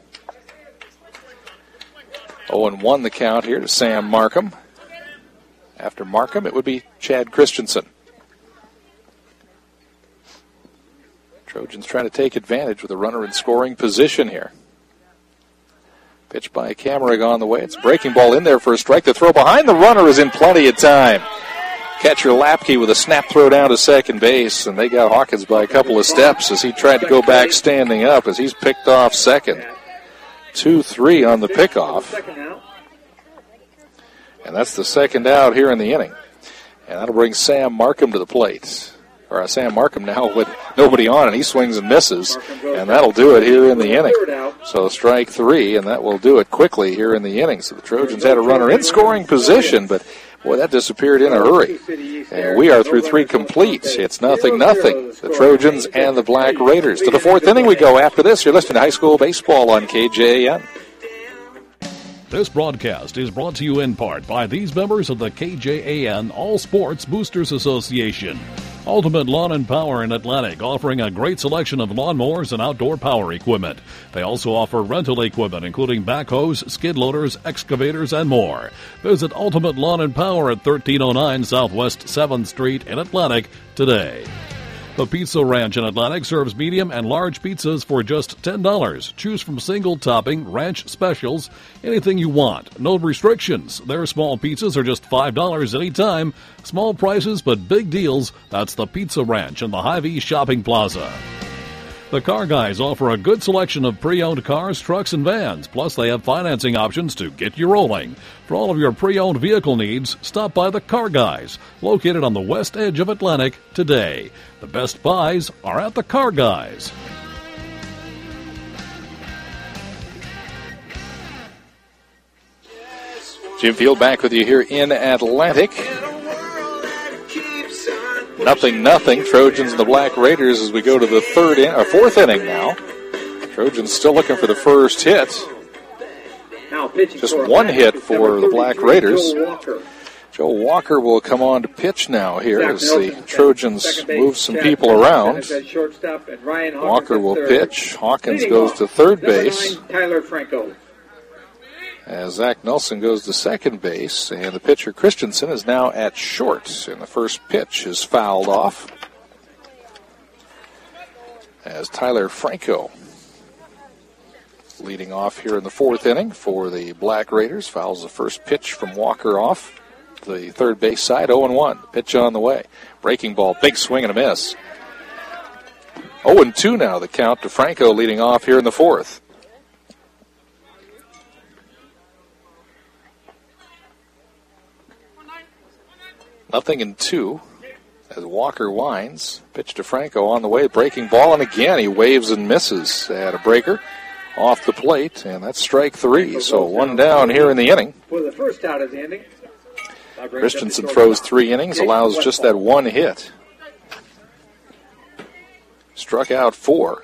0-1 the count here to Sam Markham. After Markham, it would be Chad Christensen. Trojans trying to take advantage with a runner in scoring position here. Pitch by Kammerig on the way. It's a breaking ball in there for a strike. The throw behind the runner is in plenty of time. Catcher Lapke with a snap throw down to second base, and they got Hawkins by a couple of steps as he tried to go back standing up as he's picked off second. 2-3 on the pickoff. And that's the second out here in the inning. And that'll bring Sam Markham to the plate. Or Sam Markham now with nobody on, and he swings and misses. And that'll do it here in the inning. So strike 3, and that will do it quickly here in the inning. So the Trojans had a runner in scoring position, but boy, that disappeared in a hurry. And we are through 3 complete. It's 0-0. The Trojans and the Black Raiders. To the 4th inning we go after this. You're listening to High School Baseball on KJAN. This broadcast is brought to you in part by these members of the KJAN All Sports Boosters Association. Ultimate Lawn and Power in Atlantic, offering a great selection of lawnmowers and outdoor power equipment. They also offer rental equipment, including backhoes, skid loaders, excavators, and more. Visit Ultimate Lawn and Power at 1309 Southwest 7th Street in Atlantic today. The Pizza Ranch in Atlantic serves medium and large pizzas for just $10. Choose from single topping, ranch specials, anything you want. No restrictions. Their small pizzas are just $5 anytime. Small prices but big deals. That's the Pizza Ranch in the Hy-Vee Shopping Plaza. The Car Guys offer a good selection of pre-owned cars, trucks, and vans. Plus, they have financing options to get you rolling. For all of your pre-owned vehicle needs, stop by the Car Guys, located on the west edge of Atlantic today. The best buys are at the Car Guys. Jim Field back with you here in Atlantic. 0-0. Trojans and the Black Raiders as we go to the 4th inning now. Trojans still looking for the first hit. Just one hit for the Black Raiders. Joe Walker will come on to pitch now here as the Trojans move some people around. Walker will pitch. Hawkins goes to third base. Tyler Franco. As Zach Nelson goes to second base, and the pitcher Christensen is now at short, and the first pitch is fouled off. As Tyler Franco leading off here in the 4th inning for the Black Raiders, fouls the first pitch from Walker off the third base side, 0-1. Pitch on the way. Breaking ball, big swing and a miss. 0-2 now the count to Franco leading off here in the 4th. Nothing in 2 as Walker winds. Pitch to Franco on the way. Breaking ball, and again he waves and misses at a breaker off the plate, and that's strike 3. So one down here in the inning. For the first out of the inning. Christensen throws 3 innings, allows just that one hit. Struck out 4.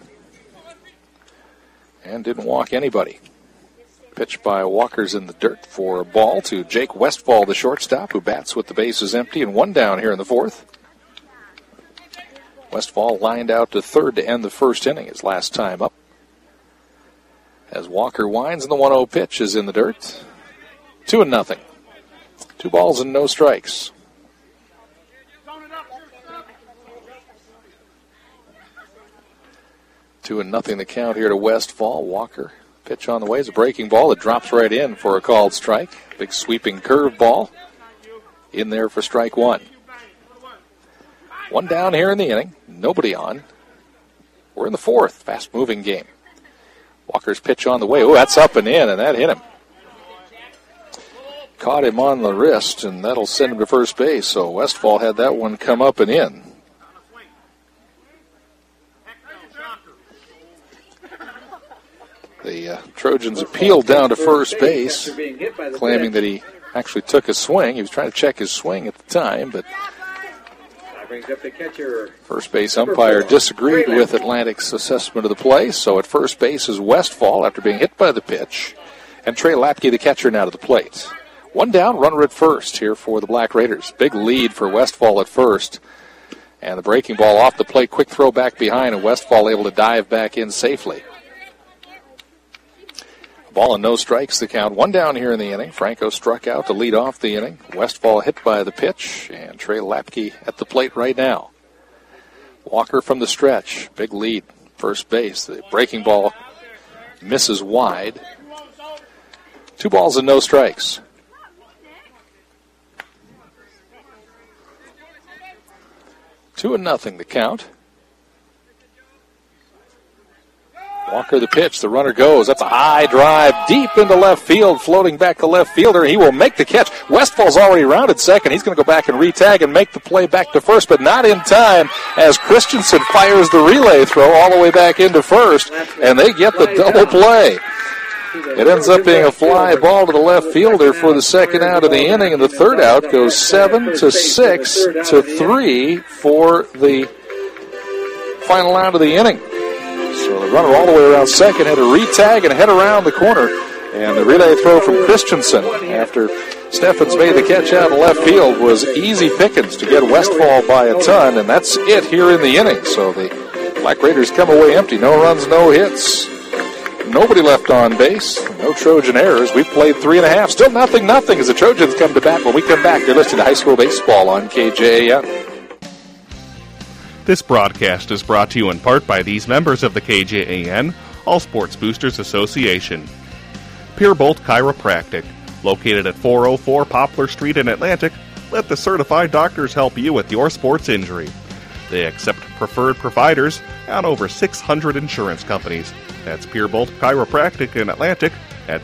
And didn't walk anybody. Pitch by Walker's in the dirt for a ball to Jake Westfall, the shortstop, who bats with the bases empty, and one down here in the 4th. Westfall lined out to third to end the first inning, his last time up. As Walker winds, and the 1-0 pitch is in the dirt. 2-0. 2 balls and no strikes. 2-0 the count here to Westfall. Walker, pitch on the way is a breaking ball. It drops right in for a called strike. Big sweeping curve ball in there for strike one. One down here in the inning. Nobody on. We're in the fourth. Fast-moving game. Walker's pitch on the way. Oh, that's up and in, and that hit him. Caught him on the wrist, and that'll send him to first base. So Westfall had that one come up and in. The Trojans appealed down to first base, claiming that he actually took a swing. He was trying to check his swing at the time, but first base umpire disagreed with Atlantic's assessment of the play. So at first base is Westfall after being hit by the pitch, and Trey Lapke, the catcher, now to the plate. One down, runner at first here for the Black Raiders. Big lead for Westfall at first. And the breaking ball off the plate, quick throw back behind, and Westfall able to dive back in safely. Ball and no strikes the count. One down here in the inning. Franco struck out to lead off the inning. Westfall hit by the pitch, and Trey Lapke at the plate right now. Walker from the stretch. Big lead, first base. The breaking ball misses wide. 2 balls and no strikes. Two and nothing the count. Walker the pitch, the runner goes. That's a high drive deep into left field, floating back to left fielder. He will make the catch. Westfall's already rounded second. He's going to go back and re-tag and make the play back to first, but not in time as Christensen fires the relay throw all the way back into first, and they get the double play. It ends up being a fly ball to the left fielder for the second out of the inning, and the third out goes 7-6-3 for the final out of the inning. So the runner all the way around second had to re-tag and head around the corner. And the relay throw from Christensen after Steffens made the catch out in left field was easy pickings to get Westfall by a ton, and that's it here in the inning. So the Black Raiders come away empty. No runs, no hits. Nobody left on base. No Trojan errors. We've played 3.5. Still 0-0 as the Trojans come to bat. When we come back, you're listening to High School Baseball on KJAN. This broadcast is brought to you in part by these members of the KJAN, All Sports Boosters Association. Pierbolt Chiropractic, located at 404 Poplar Street in Atlantic, let the certified doctors help you with your sports injury. They accept preferred providers on over 600 insurance companies. That's Pierbolt Chiropractic in Atlantic at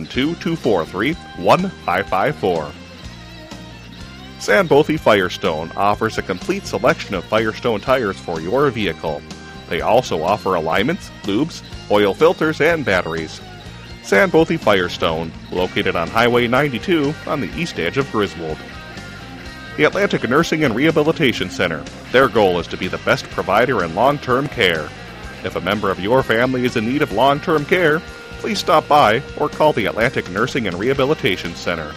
712-243-1554. Sandbothy Firestone offers a complete selection of Firestone tires for your vehicle. They also offer alignments, lubes, oil filters, and batteries. Sandbothy Firestone, located on Highway 92 on the east edge of Griswold. The Atlantic Nursing and Rehabilitation Center. Their goal is to be the best provider in long-term care. If a member of your family is in need of long-term care, please stop by or call the Atlantic Nursing and Rehabilitation Center.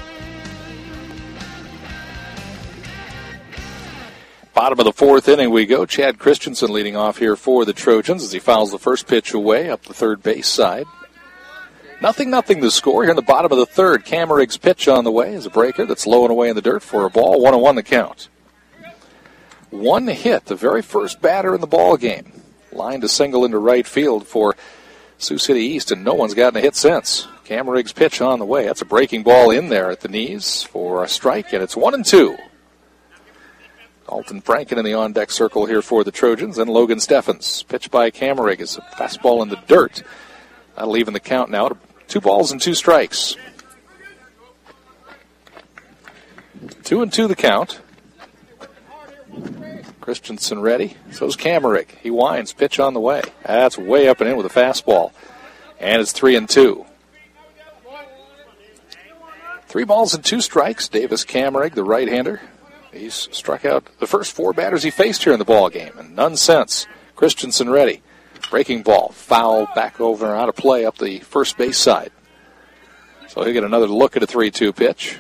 Bottom of the fourth inning we go. Chad Christensen leading off here for the Trojans as he fouls the first pitch away up the third base side. 0-0 the score here in the bottom of the third. Camerig's pitch on the way is a breaker that's low and away in the dirt for a ball. 1-1 the count. One hit, the very first batter in the ball game. Lined a single into right field for Sioux City East, and no one's gotten a hit since. Camerig's pitch on the way. That's a breaking ball in there at the knees for a strike, and it's 1-2. Alton Franken in the on-deck circle here for the Trojans, and Logan Steffens. Pitch by Camerig is a fastball in the dirt. That'll even the count now to 2 balls and 2 strikes. 2-2 the count. Christensen ready. So's Camerig. He winds. Pitch on the way. That's way up and in with a fastball. And it's 3-2. 3 balls and 2 strikes. Davis Camerig, the right-hander. He's struck out the first 4 batters he faced here in the ball game, and none since. Christensen ready. Breaking ball. Foul back over and out of play up the first base side. So he'll get another look at a 3-2 pitch.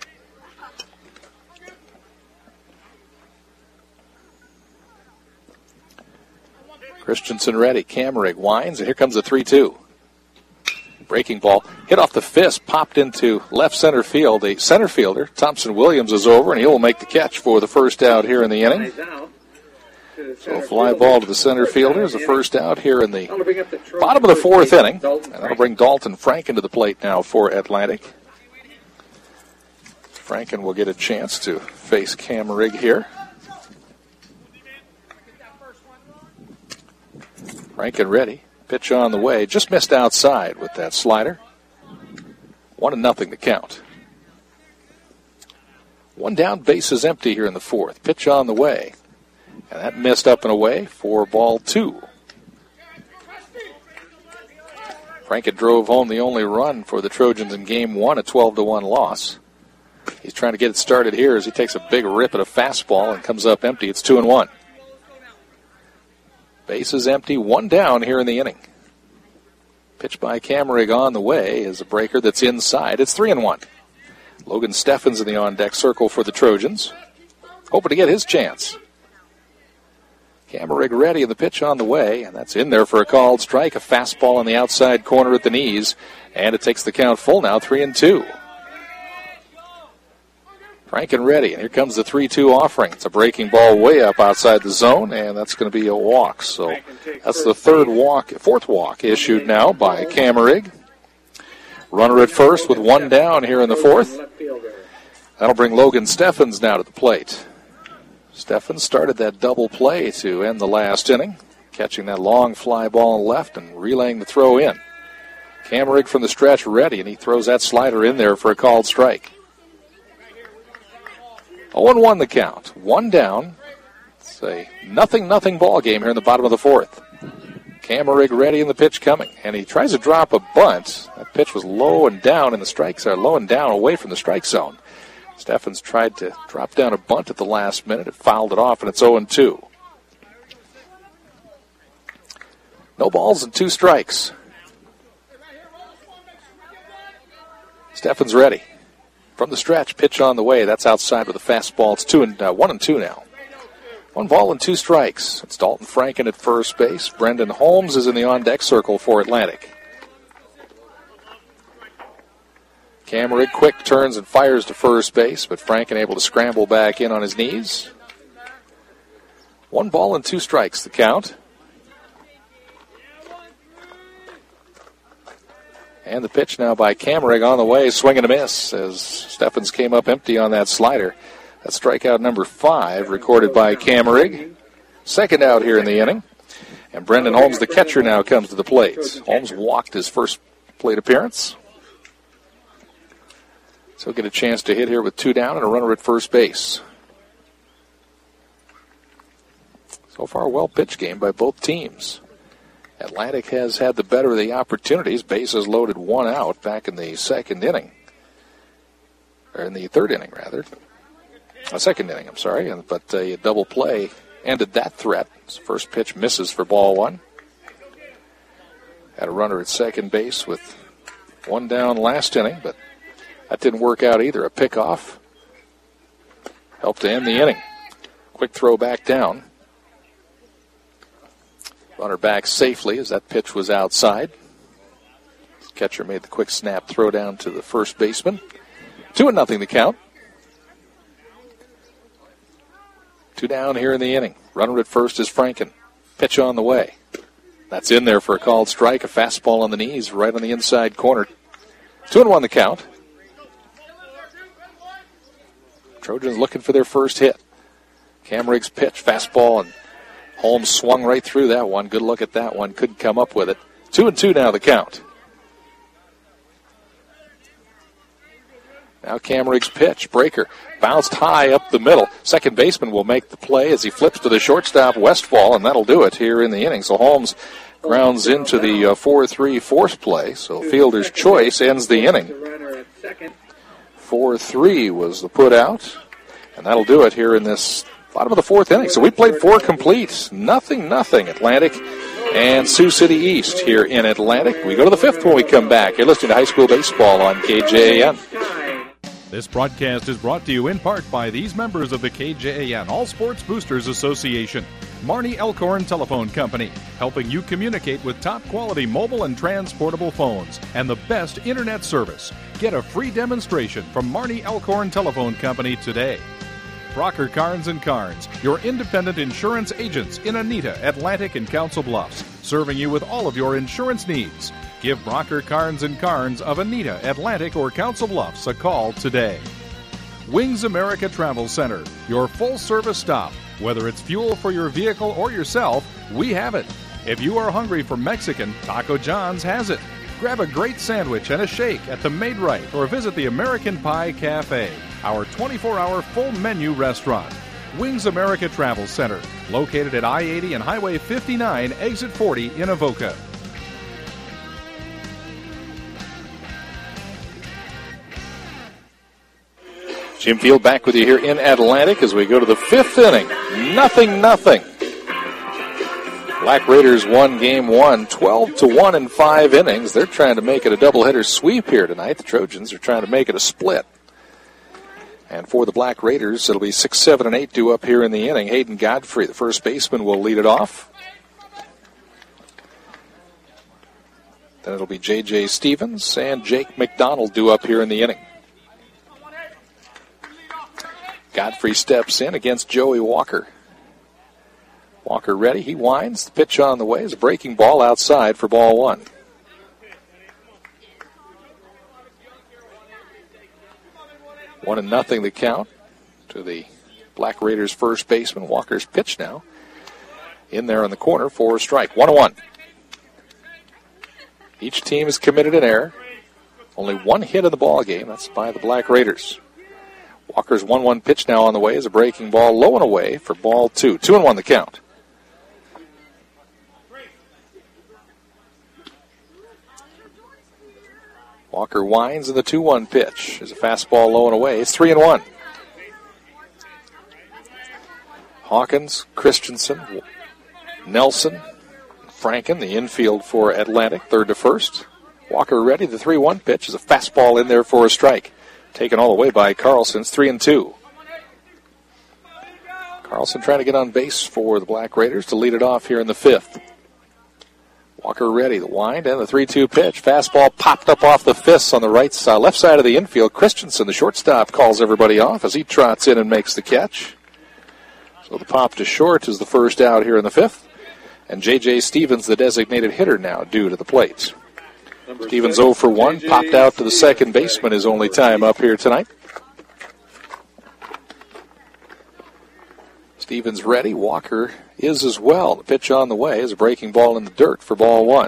Christensen ready. Camerig winds, and here comes the 3-2. Breaking ball hit off the fist, popped into left center field. The center fielder, Thompson Williams, is over, and he will make the catch for the first out here in the inning. So fly ball to the center fielder is the first out here in the bottom of the fourth inning. And that'll bring Dalton Franken to the plate now for Atlantic. Franken will get a chance to face Cam Rigg here. Franken ready. Pitch on the way. Just missed outside with that slider. 1-0 the count. One down, base is empty here in the fourth. Pitch on the way. And that missed up and away for ball 2. Franken drove home the only run for the Trojans in game 1, a 12-1 loss. He's trying to get it started here as he takes a big rip at a fastball and comes up empty. It's 2-1. Base is empty, one down here in the inning. Pitch by Cam Rigg on the way is a breaker that's inside. It's 3-1. Logan Steffens in the on-deck circle for the Trojans, hoping to get his chance. Cam Rigg ready and the pitch on the way, and that's in there for a called strike. A fastball on the outside corner at the knees, and it takes the count full now, 3-2. Franken ready, and here comes the 3-2 offering. It's a breaking ball way up outside the zone, and that's going to be a walk. So that's the fourth walk issued now by Cam Rigg. Runner at first with one down here in the fourth. That'll bring Logan Steffens now to the plate. Steffens started that double play to end the last inning, catching that long fly ball left and relaying the throw in. Cam Rigg from the stretch ready, and he throws that slider in there for a called strike. 0-1 the count. One down. It's a 0-0 ball game here in the bottom of the fourth. Cam Rigg ready and the pitch coming. And he tries to drop a bunt. That pitch was low and down in the strike zone, low and down away from the strike zone. Steffens tried to drop down a bunt at the last minute. It fouled it off, and it's 0-2. No balls and 2 strikes. Steffens ready. From the stretch, pitch on the way. That's outside with a fastball. It's 1-2 now. 1 ball and 2 strikes. It's Dalton Franken at first base. Brendan Holmes is in the on-deck circle for Atlantic. Cam Rigg quick turns and fires to first base, but Franken able to scramble back in on his knees. 1 ball and 2 strikes the count. And the pitch now by Cam Rigg on the way, swing and a miss as Steffens came up empty on that slider. That's strikeout number 5 recorded by Cam Rigg. Second out here in the inning. And Brendan Holmes, the catcher, now comes to the plate. Holmes walked his first plate appearance. So he'll get a chance to hit here with 2 down and a runner at first base. So far, a well-pitched game by both teams. Atlantic has had the better of the opportunities. Bases loaded, 1 out back in the second inning. Or in the third inning, rather. Second inning, I'm sorry. But a double play ended that threat. First pitch misses for ball 1. Had a runner at second base with 1 down last inning, but that didn't work out either. A pickoff helped to end the inning. Quick throw back down. Runner back safely as that pitch was outside. Catcher made the quick snap throw down to the first baseman. 2-0 the count. 2 down here in the inning. Runner at first is Franken. Pitch on the way. That's in there for a called strike. A fastball on the knees right on the inside corner. 2-1 the count. Trojans looking for their first hit. Cam Rigg's pitch, fastball, and Holmes swung right through that one. Good look at that one. Couldn't come up with it. 2-2 now the count. Now Cam Rigg's pitch. Breaker bounced high up the middle. Second baseman will make the play as he flips to the shortstop Westfall, and that'll do it here in the inning. So Holmes grounds into the 4-3 force play. So fielder's choice ends the inning. 4-3 was the put out, and that'll do it here in this bottom of the fourth inning. So we played 4 complete. 0-0 Atlantic and Sioux City East here in Atlantic. We go to the 5th when we come back. You're listening to High School Baseball on KJAN. This broadcast is brought to you in part by these members of the KJAN All Sports Boosters Association. Marnie Elkhorn Telephone Company, helping you communicate with top-quality mobile and transportable phones and the best internet service. Get a free demonstration from Marnie Elkhorn Telephone Company today. Brocker Carnes & Carnes, your independent insurance agents in Anita, Atlantic, and Council Bluffs, serving you with all of your insurance needs. Give Brocker Carnes & Carnes of Anita, Atlantic, or Council Bluffs a call today. Wings America Travel Center, your full-service stop. Whether it's fuel for your vehicle or yourself, we have it. If you are hungry for Mexican, Taco John's has it. Grab a great sandwich and a shake at the Made Right or visit the American Pie Cafe, our 24-hour full-menu restaurant. Wings America Travel Center, located at I-80 and Highway 59, Exit 40 in Avoca. Jim Field back with you here in Atlantic as we go to the fifth inning. Nothing. Black Raiders won game one, 12-1 in 5 innings. They're trying to make it a doubleheader sweep here tonight. The Trojans are trying to make it a split. And for the Black Raiders, it'll be 6, 7, and 8 due up here in the inning. Hayden Godfrey, the first baseman, will lead it off. Then it'll be J.J. Stevens and Jake McDonald due up here in the inning. Godfrey steps in against Joey Walker. Walker ready. He winds. The pitch on the way is a breaking ball outside for ball one. One and nothing the count to the Black Raiders first baseman. Walker's pitch now in there in the corner for a strike. 1-1. Each team has committed an error. Only one hit in the ball game. That's by the Black Raiders. Walker's 1-1 pitch now on the way is a breaking ball low and away for ball two. 2-1 the count. Walker winds in the 2-1 pitch. Is a fastball low and away. It's 3-1. Hawkins, Christensen, Nelson, Franken, the infield for Atlantic, third to first. Walker ready. The 3-1 pitch is a fastball in there for a strike. Taken all the way by Carlson. It's 3-2. Carlson trying to get on base for the Black Raiders to lead it off here in the fifth. Walker ready. The wind and the 3-2 pitch. Fastball popped up off the fists on the right side, left side of the infield. Christensen, the shortstop, calls everybody off as he trots in and makes the catch. So the pop to short is the first out here in the fifth. And J.J. Stevens, the designated hitter now, due to the plate. Stevens 0 for 1, popped out to the second baseman his only time up here tonight. Stevens ready. Walker is as well. The pitch on the way is a breaking ball in the dirt for ball one.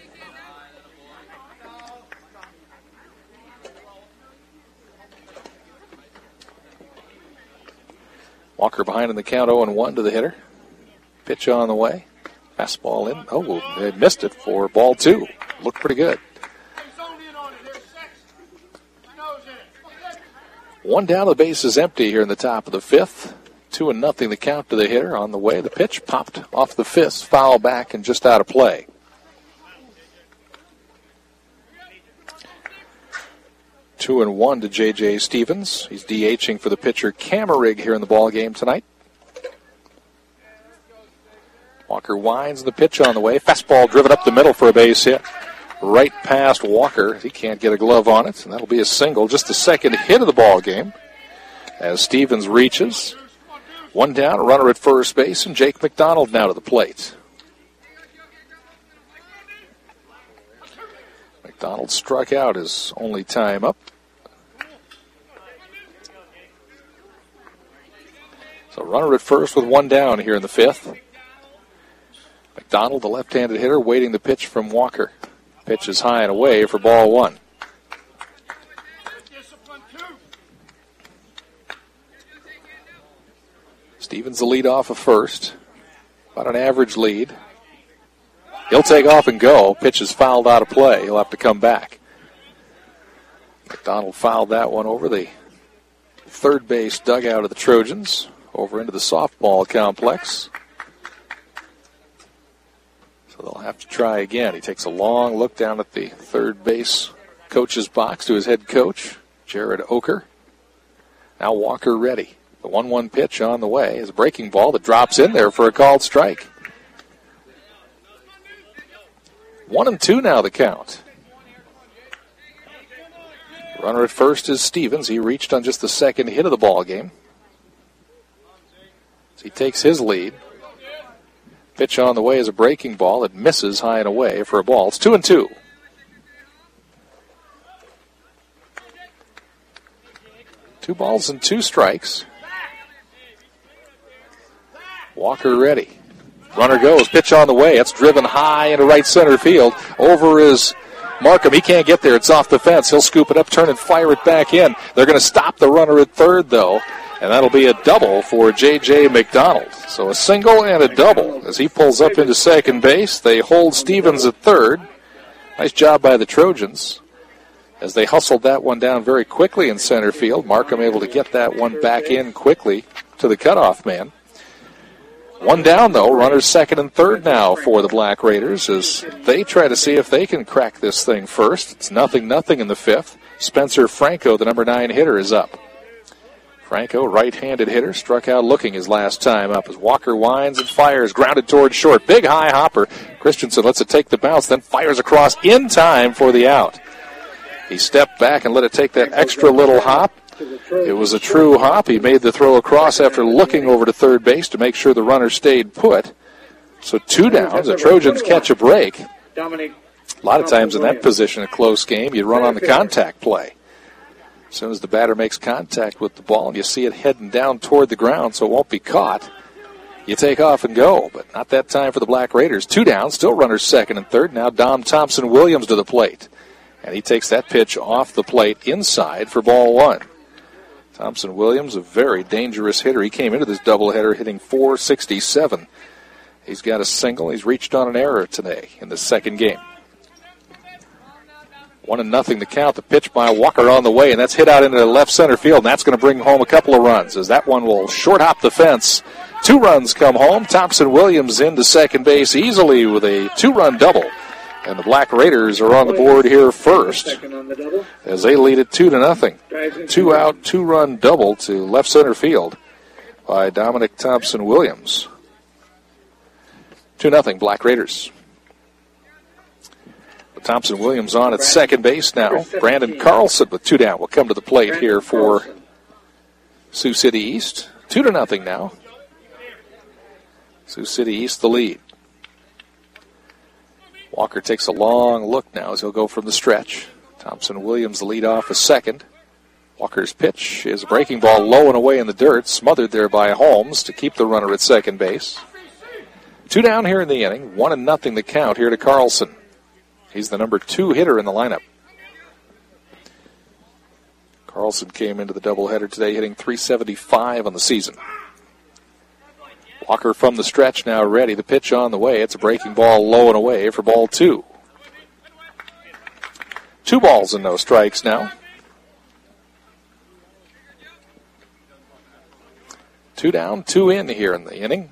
Walker behind in the count 0-1 to the hitter. Pitch on the way. Fastball in. Oh, they missed it for ball two. Looked pretty good. One down, the base is empty here in the top of the fifth. 2-0 the count to the hitter. On the way, the pitch popped off the fist, foul back and just out of play. Two and one to J.J. Stevens. He's DHing for the pitcher Kammerig here in the ball game tonight. Walker winds the pitch on the way. Fastball driven up the middle for a base hit. Right past Walker. He can't get a glove on it, and that'll be a single. Just the second hit of the ball game as Stevens reaches. One down, a runner at first base, and Jake McDonald now to the plate. McDonald struck out his only time up. So runner at first with one down here in the fifth. McDonald, the left-handed hitter, waiting the pitch from Walker. Pitch is high and away for ball one. Stevens the lead off of first. About an average lead. He'll take off and go. Pitch is fouled out of play. He'll have to come back. McDonald fouled that one over the third base dugout of the Trojans, over into the softball complex. So they'll have to try again. He takes a long look down at the third base coach's box to his head coach, Jared Oker. Now Walker ready. The 1-1 pitch on the way is a breaking ball that drops in there for a called strike. 1-2 now the count. Runner at first is Stevens. He reached on just the second hit of the ball game. So he takes his lead. Pitch on the way is a breaking ball. It misses high and away for a ball. It's 2-2. Two balls and two strikes. Walker ready. Runner goes. Pitch on the way. It's driven high into right center field. Over is Markham. He can't get there. It's off the fence. He'll scoop it up, turn and fire it back in. They're going to stop the runner at third, though, and that'll be a double for J.J. McDonald. So a single and a double as he pulls up into second base. They hold Stevens at third. Nice job by the Trojans as they hustled that one down very quickly in center field. Markham able to get that one back in quickly to the cutoff man. One down, though. Runners second and third now for the Black Raiders as they try to see if they can crack this thing first. It's 0-0 in the fifth. Spencer Franco, the number 9 hitter, is up. Franco, right-handed hitter, struck out looking his last time up as Walker winds and fires, grounded towards short. Big high hopper. Christensen lets it take the bounce, then fires across in time for the out. He stepped back and let it take that extra little hop. It was a true hop. He made the throw across after looking over to third base to make sure the runner stayed put. So 2 downs. The Trojans catch a break. A lot of times in that position, a close game, you run on the contact play. As soon as the batter makes contact with the ball and you see it heading down toward the ground so it won't be caught, you take off and go. But not that time for the Black Raiders. 2 down, still runners second and third. Now Dom Thompson-Williams to the plate. And he takes that pitch off the plate inside for ball 1. Thompson-Williams, a very dangerous hitter. He came into this doubleheader hitting .467. He's got a single. He's reached on an error today in the second game. 1-0 the count. The pitch by Walker on the way, and that's hit out into left center field, and that's going to bring home a couple of runs as that one will short hop the fence. 2 runs come home. Thompson-Williams into second base easily with a 2-run double. And the Black Raiders are on the board here first as they lead it 2-0. 2-out, 2-run double to left center field by Dominic Thompson-Williams. 2-0 Black Raiders. Thompson-Williams on at second base now. Brandon Carlson with 2 down will come to the plate here for Sioux City East. 2-0 now. Sioux City East the lead. Walker takes a long look now as he'll go from the stretch. Thompson-Williams the lead off a second. Walker's pitch is a breaking ball low and away in the dirt, smothered there by Holmes to keep the runner at second base. 2 down here in the inning. 1-0 the count here to Carlson. He's the number 2 hitter in the lineup. Carlson came into the doubleheader today hitting .375 on the season. Walker from the stretch now ready. The pitch on the way. It's a breaking ball low and away for ball 2. 2 balls and no strikes now. 2 down, 2 in here in the inning.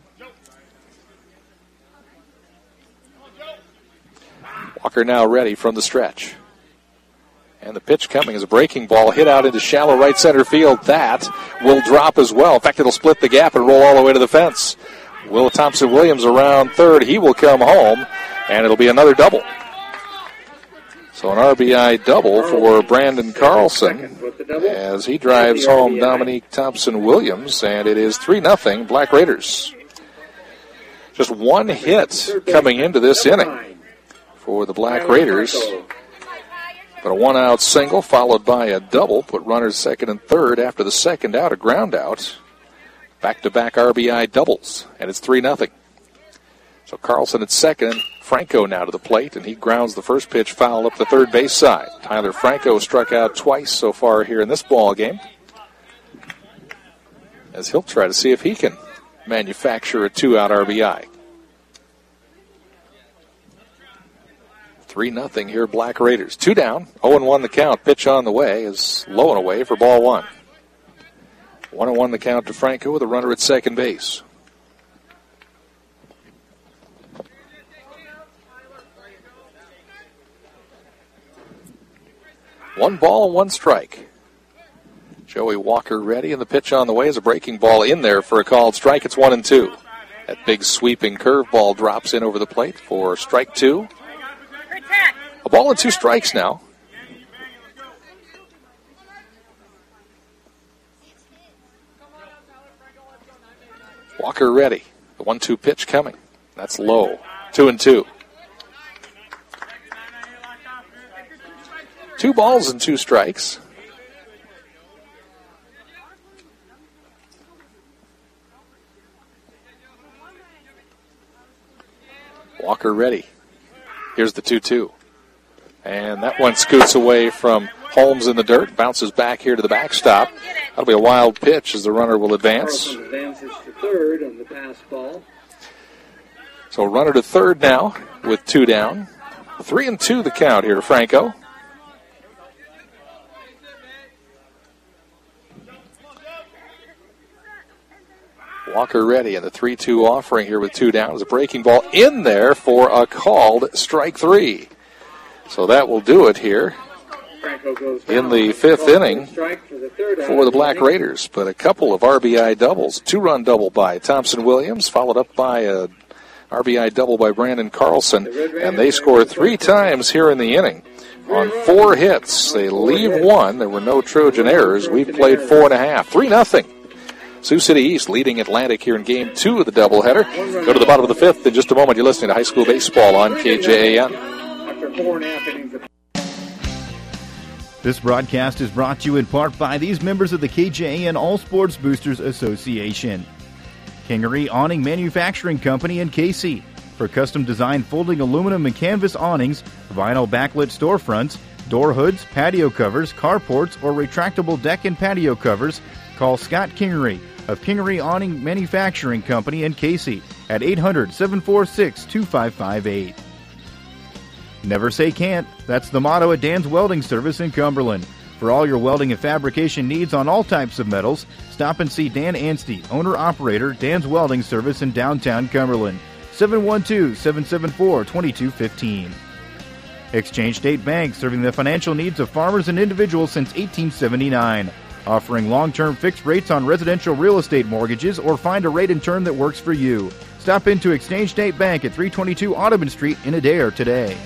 Walker now ready from the stretch. And the pitch coming is a breaking ball hit out into shallow right center field. That will drop as well. In fact, it'll split the gap and roll all the way to the fence. Will Thompson-Williams around third. He will come home, and it'll be another double. So an RBI double for Brandon Carlson as he drives home Dominique Thompson-Williams, and it is 3-0 Black Raiders. Just 1 hit coming into this inning for the Black Raiders. But a 1-out single followed by a double put runners second and third after the second out, a ground out. Back-to-back RBI doubles, and it's 3-0. So Carlson at second, and Franco now to the plate, and he grounds the first pitch foul up the third base side. Tyler Franco struck out twice so far here in this ball game, as he'll try to see if he can manufacture a 2-out RBI. 3-0 here, Black Raiders. 2 down, 0-1 the count. Pitch on the way is low and away for ball 1. 1-1 the count to Franco with a runner at second base. One ball, 1 strike. Joey Walker ready, and the pitch on the way is a breaking ball in there for a called strike. It's 1-2. That big sweeping curveball drops in over the plate for strike 2. A ball and 2 strikes now. Walker ready. The 1-2 pitch coming. That's low. 2-2. 2 balls and 2 strikes. Walker ready. Here's the 2-2. And that one scoots away from Holmes in the dirt. Bounces back here to the backstop. That'll be a wild pitch as the runner will advance. Carlson advances to third on the pass ball. So runner to third now with 2 down. 3-2 the count here to Franco. Walker ready, and the 3-2 offering here with 2 down is a breaking ball in there for a called strike 3. So that will do it here in the 5th inning for the Black Raiders. But a couple of RBI doubles, 2-run double by Thompson Williams, followed up by a RBI double by Brandon Carlson, and they score 3 times here in the inning. On 4 hits, they leave 1. There were no Trojan errors. We've played 4.5. 3-0. Sioux City East leading Atlantic here in Game 2 of the doubleheader. Go to the bottom of the 5th in just a moment. You're listening to High School Baseball on KJAN. After 4.5 innings of This broadcast is brought to you in part by these members of the KJAN All Sports Boosters Association. Kingery Awning Manufacturing Company in Casey. For custom-designed folding aluminum and canvas awnings, vinyl backlit storefronts, door hoods, patio covers, carports, or retractable deck and patio covers, call Scott Kingery of Kingery Awning Manufacturing Company in Casey at 800-746-2558. Never say can't. That's the motto at Dan's Welding Service in Cumberland. For all your welding and fabrication needs on all types of metals, stop and see Dan Anstey, owner-operator, Dan's Welding Service in downtown Cumberland. 712-774-2215. Exchange State Bank, serving the financial needs of farmers and individuals since 1879. Offering long-term fixed rates on residential real estate mortgages, or find a rate and term that works for you. Stop into Exchange State Bank at 322 Audubon Street in Adair today.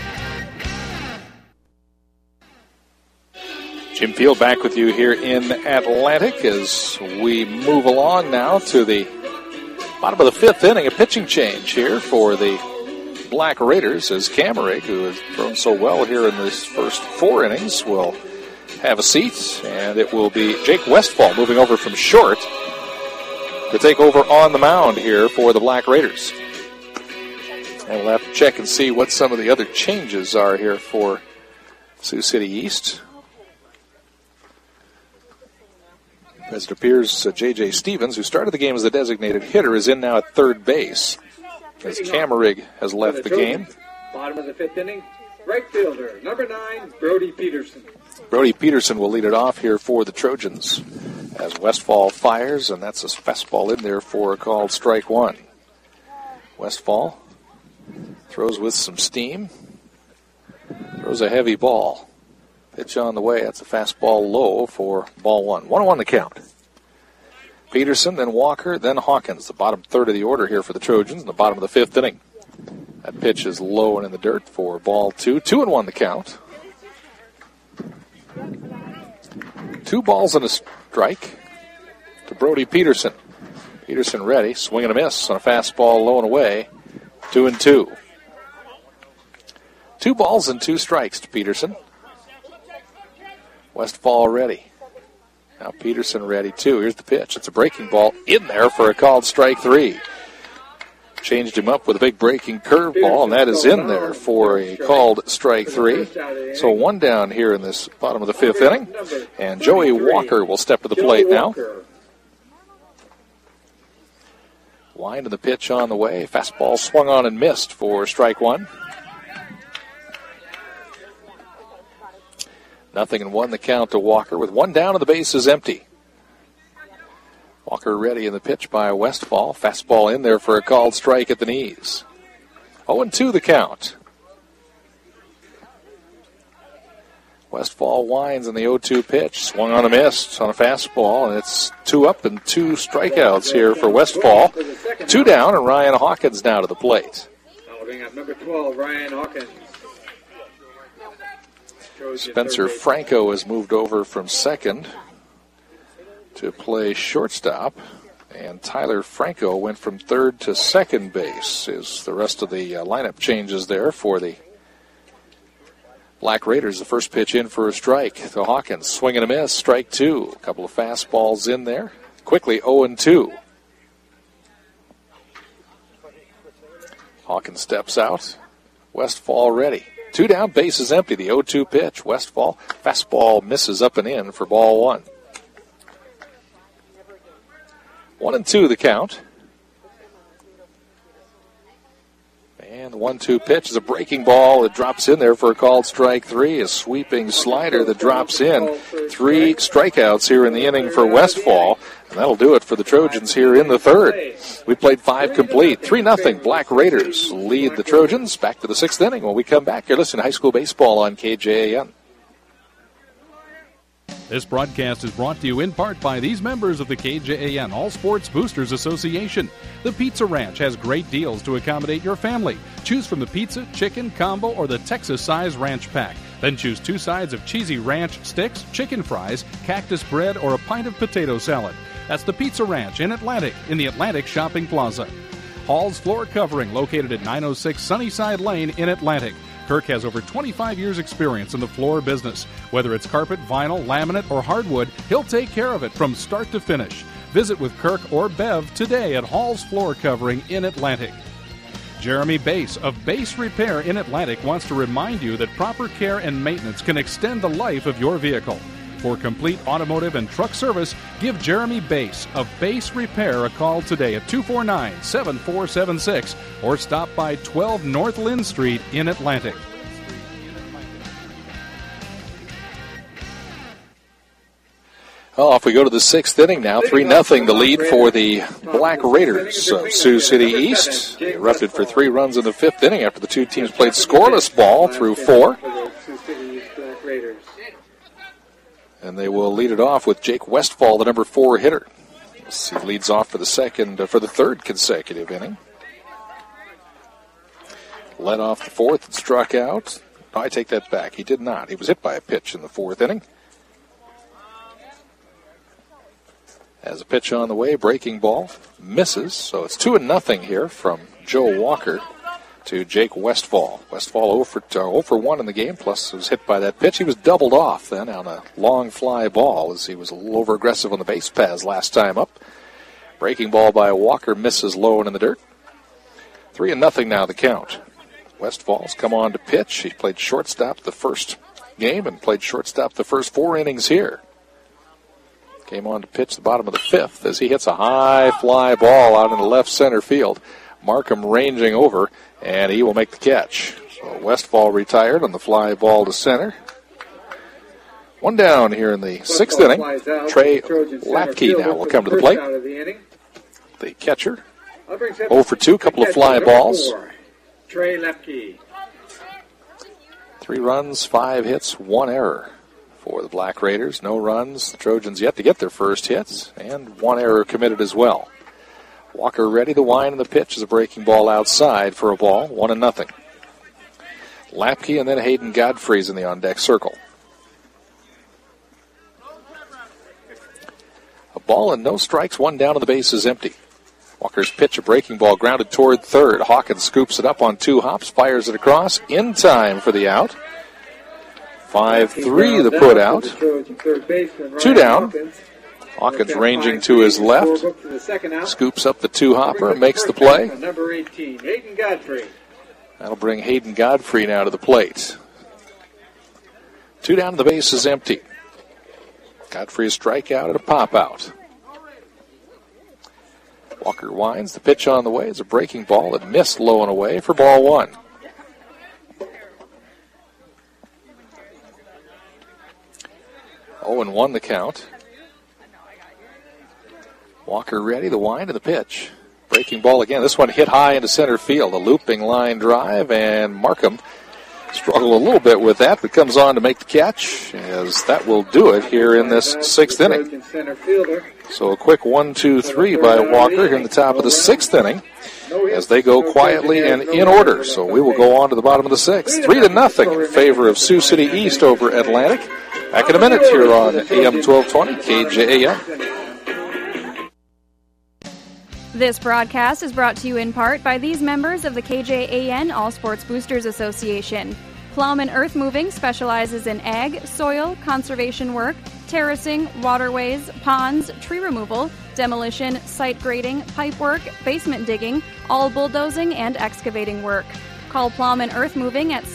Jim Field back with you here in Atlantic as we move along now to the bottom of the 5th inning. A pitching change here for the Black Raiders as Kammerig, who has thrown so well here in this first 4 innings, will have a seat, and it will be Jake Westfall moving over from short to take over on the mound here for the Black Raiders. And we'll have to check and see what some of the other changes are here for Sioux City East. As it appears, J.J. Stevens, who started the game as the designated hitter, is in now at third base as Kammerig has left the game. bottom of the 5th inning, right fielder, number 9, Brody Peterson. Brody Peterson will lead it off here for the Trojans as Westfall fires, and that's a fastball in there for a called strike 1. Westfall throws with some steam, throws a heavy ball. Pitch on the way. That's a fastball low for ball 1. 1-1 the count. Peterson, then Walker, then Hawkins. The bottom third of the order here for the Trojans in the bottom of the 5th inning. That pitch is low and in the dirt for ball 2. 2-1 the count. 2 balls and a strike to Brody Peterson. Peterson ready. Swing and a miss on a fastball low and away. 2-2. 2 balls and 2 strikes to Peterson. Westfall ready. Now Peterson ready too. Here's the pitch. It's a breaking ball in there for a called strike 3. Changed him up with a big breaking curveball, and that is in there for a called strike 3. So 1 down here in this bottom of the 5th inning. And Joey Walker will step to the plate now. Wind of the pitch on the way. Fastball swung on and missed for strike 1. 0-1 the count to Walker with 1 down and the base is empty. Walker ready in the pitch by Westfall. Fastball in there for a called strike at the knees. 0-2 the count. Westfall winds in the 0-2 pitch. Swung on a miss on a fastball, and it's 2 up and 2 strikeouts here for Westfall. 2 down, and Ryan Hawkins now to the plate. Following up number 12, Ryan Hawkins. Spencer Franco has moved over from second to play shortstop And Tyler Franco went from third to second base. Is the rest of the lineup changes there for the Black Raiders. The first pitch in for a strike to Hawkins. Swing and a miss, strike two. A couple of fastballs in there. Quickly 0-2. Hawkins steps out. Westfall ready. 2 down, base is empty. The 0-2 pitch. Westfall, fastball misses up and in for ball one. 1-2 the count. And the 1-2 pitch is a breaking ball. It drops in there for a called strike three. A sweeping slider that drops in. 3 strikeouts here in the inning for Westfall. And that'll do it for the Trojans here in the third. We played 5 complete. 3-0. Black Raiders lead the Trojans. Back to the 6th inning when we come back. You're listening to High School Baseball on KJAN. This broadcast is brought to you in part by these members of the KJAN All Sports Boosters Association. The Pizza Ranch has great deals to accommodate your family. Choose from the pizza, chicken, combo, or the Texas-size ranch pack. Then choose 2 sides of cheesy ranch sticks, chicken fries, cactus bread, or a pint of potato salad. That's the Pizza Ranch in Atlantic, in the Atlantic Shopping Plaza. Hall's Floor Covering, located at 906 Sunnyside Lane in Atlantic. Kirk has over 25 years' experience in the floor business. Whether it's carpet, vinyl, laminate, or hardwood, he'll take care of it from start to finish. Visit with Kirk or Bev today at Hall's Floor Covering in Atlantic. Jeremy Bass of Bass Repair in Atlantic wants to remind you that proper care and maintenance can extend the life of your vehicle. For complete automotive and truck service, give Jeremy Bass of Bass Repair a call today at 249-7476 or stop by 12 North Lynn Street in Atlantic. Well, off we go to the 6th inning now. 3-0 the lead for the Black Raiders of Sioux City East. They erupted for 3 runs in the 5th inning after the two teams played scoreless ball through 4. And they will lead it off with Jake Westfall, the number 4 hitter. He leads off for the third consecutive inning. Led off the 4th and struck out. No, I take that back. He did not. He was hit by a pitch in the 4th inning. As a pitch on the way, breaking ball misses. So it's 2-0 here from Joe Walker to Jake Westfall. Westfall 0 for 1 in the game, plus was hit by that pitch. He was doubled off then on a long fly ball as he was a little over-aggressive on the base paths last time up. Breaking ball by Walker misses low and in the dirt. 3-0 now the count. Westfall's come on to pitch. He played shortstop the first game and played shortstop the first 4 innings here. Came on to pitch the bottom of the 5th as he hits a high fly ball out in the left center field. Markham ranging over, and he will make the catch. So Westfall retired on the fly ball to center. 1 down here in the 6th inning. Trey Lapke now will come to the plate. The catcher. 0 for 2, couple of fly balls. Trey Lapke. 3 runs, 5 hits, 1 error for the Black Raiders. No runs. The Trojans yet to get their first hits, and 1 error committed as well. Walker ready. The wind and the pitch is a breaking ball outside for a ball. 1-0. Lapke and then Hayden Godfrey's in the on-deck circle. A ball and no strikes. 1 down and the base is empty. Walker's pitch, a breaking ball, grounded toward third. Hawkins scoops it up on 2 hops, fires it across in time for the out. 5-3 the put out. 2 down. Hawkins ranging to his left, scoops up the 2-hopper, makes the play. Number 18, Hayden Godfrey. That'll bring Hayden Godfrey now to the plate. 2 down, the base is empty. Godfrey a strikeout and a pop-out. Walker winds, the pitch on the way is a breaking ball that missed low and away for ball 1. Oh, and 1 the count. Walker ready, the wind and the pitch. Breaking ball again. This one hit high into center field. A looping line drive, and Markham struggled a little bit with that, but comes on to make the catch, as that will do it here in this 6th inning. So a quick 1-2-3 by Walker here in the top of the 6th inning as they go quietly and in order. So we will go on to the bottom of the 6th. 3-0 in favor of Sioux City East over Atlantic. Back in a minute here on AM 1220 KJAM. This broadcast is brought to you in part by these members of the KJAN All Sports Boosters Association. Plowman Earth Moving specializes in ag, soil, conservation work, terracing, waterways, ponds, tree removal, demolition, site grading, pipe work, basement digging, all bulldozing and excavating work. Call Plowman Earth Moving at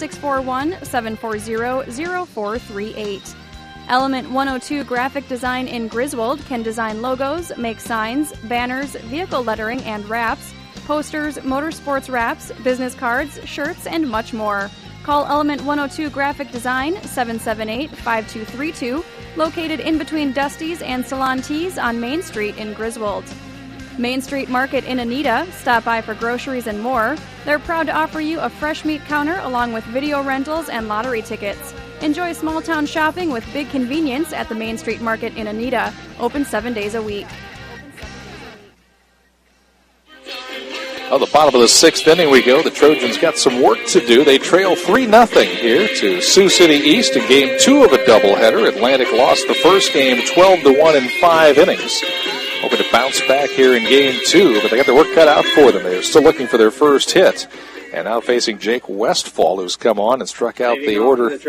641-740-0438. Element 102 Graphic Design in Griswold can design logos, make signs, banners, vehicle lettering and wraps, posters, motorsports wraps, business cards, shirts, and much more. Call Element 102 Graphic Design 778-5232, located in between Dusty's and Salon Tees on Main Street in Griswold. Main Street Market in Anita, stop by for groceries and more. They're proud to offer you a fresh meat counter along with video rentals and lottery tickets. Enjoy small town shopping with big convenience at the Main Street Market in Anita, open 7 days a week. On the bottom of the sixth inning we go. The Trojans got some work to do. They trail 3-0 here to Sioux City East in Game 2 of a doubleheader. Atlantic lost the first game 12-1 in 5 innings. Hoping to bounce back here in Game 2, but they got their work cut out for them. They're still looking for their first hit. And now facing Jake Westfall, who's come on and struck out the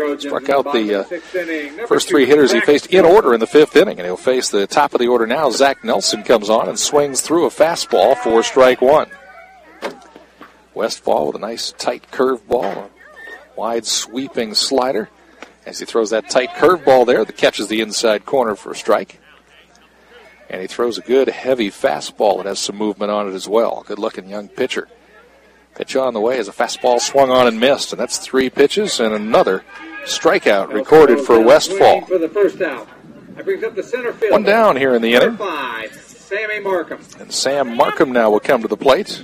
first 3 hitters he faced in order in the 5th inning. And he'll face the top of the order now. Zach Nelson comes on and swings through a fastball for strike 1. Westfall with a nice tight curveball, a wide sweeping slider. As he throws that tight curveball there, that catches the inside corner for a strike. And he throws a good heavy fastball that has some movement on it as well. Good looking young pitcher. Pitch on the way as a fastball swung on and missed. And that's 3 pitches and another strikeout recorded for Westfall. For the first out. That brings up the center field. 1 down here in the inning. 5, Sammy Markham. And Sam Markham now will come to the plate.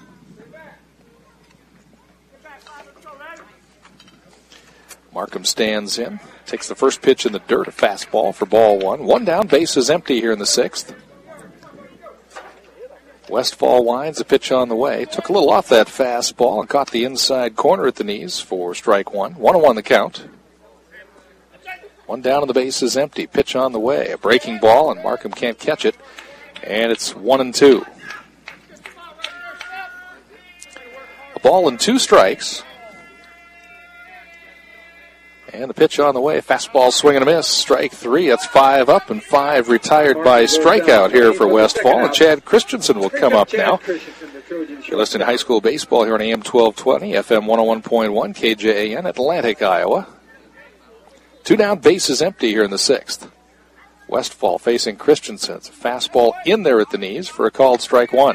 Markham stands in, takes the first pitch in the dirt, a fastball for ball 1. 1 down, base is empty here in the 6th. Westfall winds, a pitch on the way. Took a little off that fastball and caught the inside corner at the knees for strike 1. 1-1 the count. 1 down and the base is empty. Pitch on the way. A breaking ball, and Markham can't catch it. And it's 1-2. A ball and 2 strikes. And the pitch on the way. Fastball swing and a miss. Strike 3. That's 5 up and 5 retired by strikeout here for Westfall. And Chad Christensen will come up now. You're listening to high school baseball here on AM 1220, FM 101.1, KJAN, Atlantic, Iowa. 2 down, base is empty here in the 6th. Westfall facing Christensen. It's a fastball in there at the knees for a called strike 1.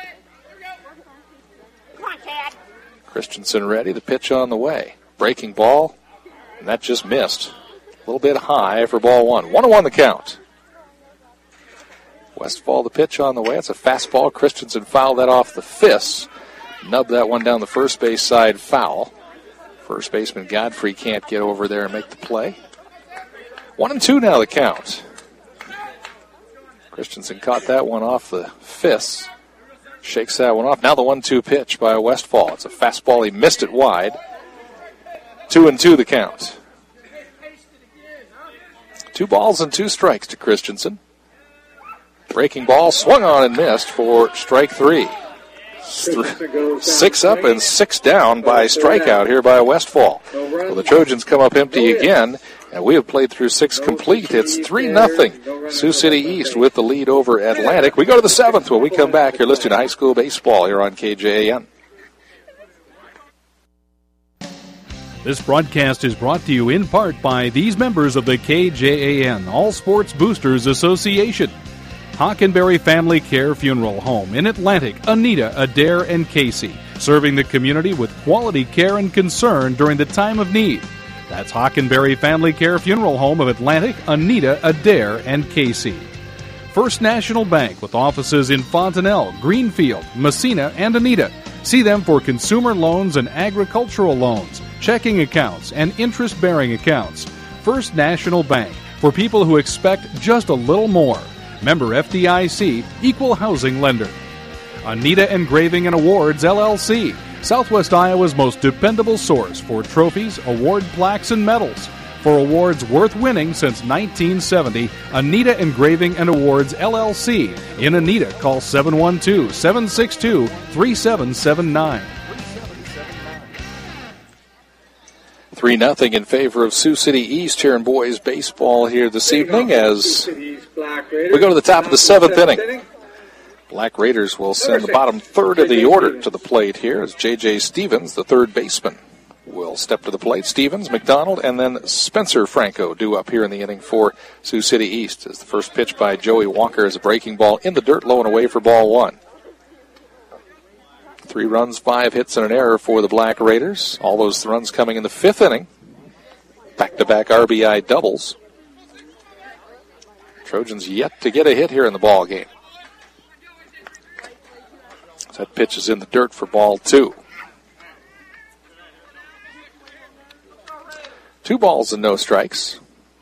Christensen ready. The pitch on the way. Breaking ball. And that just missed. A little bit high for ball 1. 1-1 the count. Westfall the pitch on the way. It's a fastball. Christensen fouled that off the fists. Nubbed that one down the first base side foul. First baseman Godfrey can't get over there and make the play. 1-2 now the count. Christensen caught that one off the fists. Shakes that one off. Now the 1-2 pitch by Westfall. It's a fastball. He missed it wide. 2-2 the count. 2 balls and 2 strikes to Christensen. Breaking ball swung on and missed for strike 3. 6 up and 6 down by strikeout here by Westfall. Well, the Trojans come up empty again, and we have played through 6 complete. It's 3-0. Sioux City East with the lead over Atlantic. We go to the 7th when we come back. You're listening to high school baseball here on KJAN. This broadcast is brought to you in part by these members of the KJAN All Sports Boosters Association. Hockenberry Family Care Funeral Home in Atlantic, Anita, Adair, and Casey, serving the community with quality care and concern during the time of need. That's Hockenberry Family Care Funeral Home of Atlantic, Anita, Adair, and Casey. First National Bank with offices in Fontanelle, Greenfield, Messina, and Anita. See them for consumer loans and agricultural loans, checking accounts, and interest-bearing accounts. First National Bank, for people who expect just a little more. Member FDIC, Equal Housing Lender. Anita Engraving and Awards, LLC, Southwest Iowa's most dependable source for trophies, award plaques, and medals. For awards worth winning since 1970, Anita Engraving and Awards, LLC. In Anita, call 712-762-3779. 3-0 in favor of Sioux City East here in boys baseball here this evening as we go to the top of the 7th inning. Black Raiders will send the bottom third of the order to the plate here as J.J. Stevens, the third baseman, will step to the plate. Stevens, McDonald, and then Spencer Franco due up here in the inning for Sioux City East as the first pitch by Joey Walker is a breaking ball in the dirt, low and away for ball 1. 3 runs, 5 hits, and an error for the Black Raiders. All those runs coming in the 5th inning. Back-to-back RBI doubles. Trojans yet to get a hit here in the ball game. That pitch is in the dirt for ball 2. 2 balls and no strikes.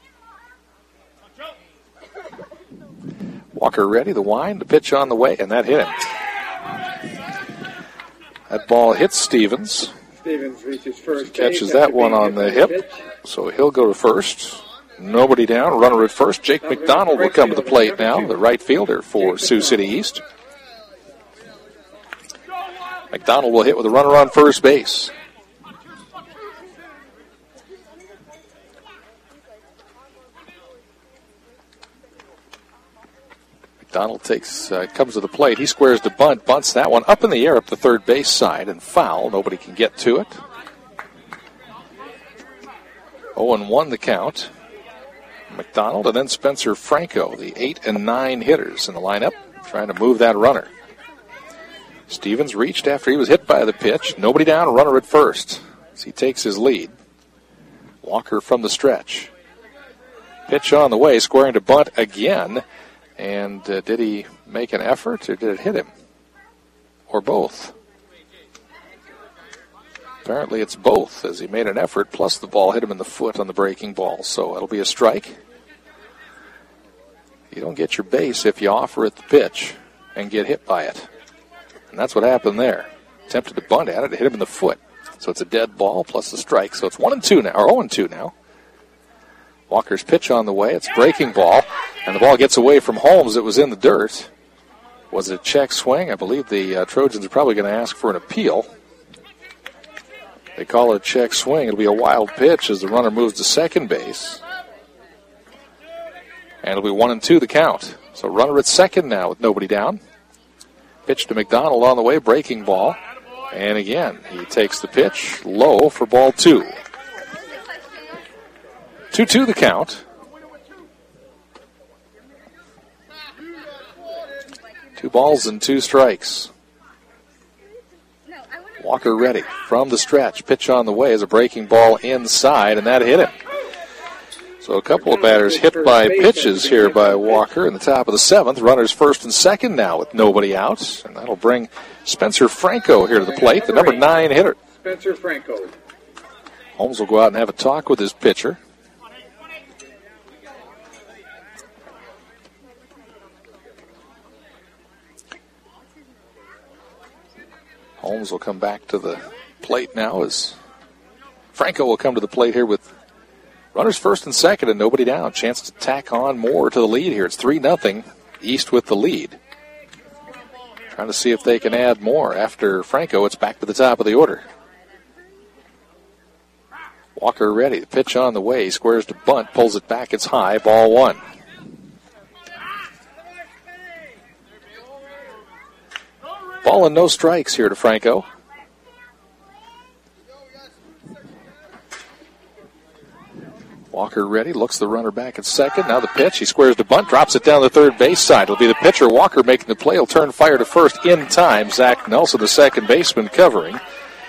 Walker ready, the wind, the pitch on the way, and that hit him. That ball hits Stevens. Stevens reaches first. He catches that one on the hip, so he'll go to first. Nobody down, runner at first. Jake McDonald will come to the plate now, the right fielder for Sioux City East. McDonald will hit with a runner on first base. McDonald comes to the plate. He squares the bunt, bunts that one up in the air up the third base side and foul. Nobody can get to it. 0-1 the count. McDonald and then Spencer Franco, the 8 and 9 hitters in the lineup, trying to move that runner. Stevens reached after he was hit by the pitch. Nobody down, a runner at first as he takes his lead. Walker from the stretch. Pitch on the way, squaring to bunt again. And did he make an effort or did it hit him? Or both? Apparently it's both as he made an effort, plus the ball hit him in the foot on the breaking ball. So it'll be a strike. You don't get your base if you offer it the pitch and get hit by it. And that's what happened there. Attempted to bunt at it, it hit him in the foot. So it's a dead ball plus a strike. So it's 1-2 now, or 0-2 now. Walker's pitch on the way. It's breaking ball. And the ball gets away from Holmes. It was in the dirt. Was it a check swing? I believe the Trojans are probably going to ask for an appeal. They call it a check swing. It'll be a wild pitch as the runner moves to second base. And it'll be 1-2 the count. So runner at second now with nobody down. Pitch to McDonald on the way. Breaking ball. And again, he takes the pitch low for ball 2. 2-2 the count. 2 balls and 2 strikes. Walker ready from the stretch. Pitch on the way is a breaking ball inside, and that hit him. So a couple of batters hit by pitches here by Walker in the top of the 7th. Runners first and second now with nobody out. And that'll bring Spencer Franco here to the plate, the number 9 hitter. Spencer Franco. Holmes will go out and have a talk with his pitcher. Holmes will come back to the plate now as Franco will come to the plate here with runners first and second and nobody down. Chance to tack on more to the lead here. It's 3-0. East with the lead. Trying to see if they can add more. After Franco, it's back to the top of the order. Walker ready. The pitch on the way. He squares to bunt. Pulls it back. It's high. Ball 1. Ball and no strikes here to Franco. Walker ready, looks the runner back at second. Now the pitch, he squares to bunt, drops it down the third base side. It'll be the pitcher, Walker, making the play. He'll turn fire to first in time. Zach Nelson, the second baseman, covering.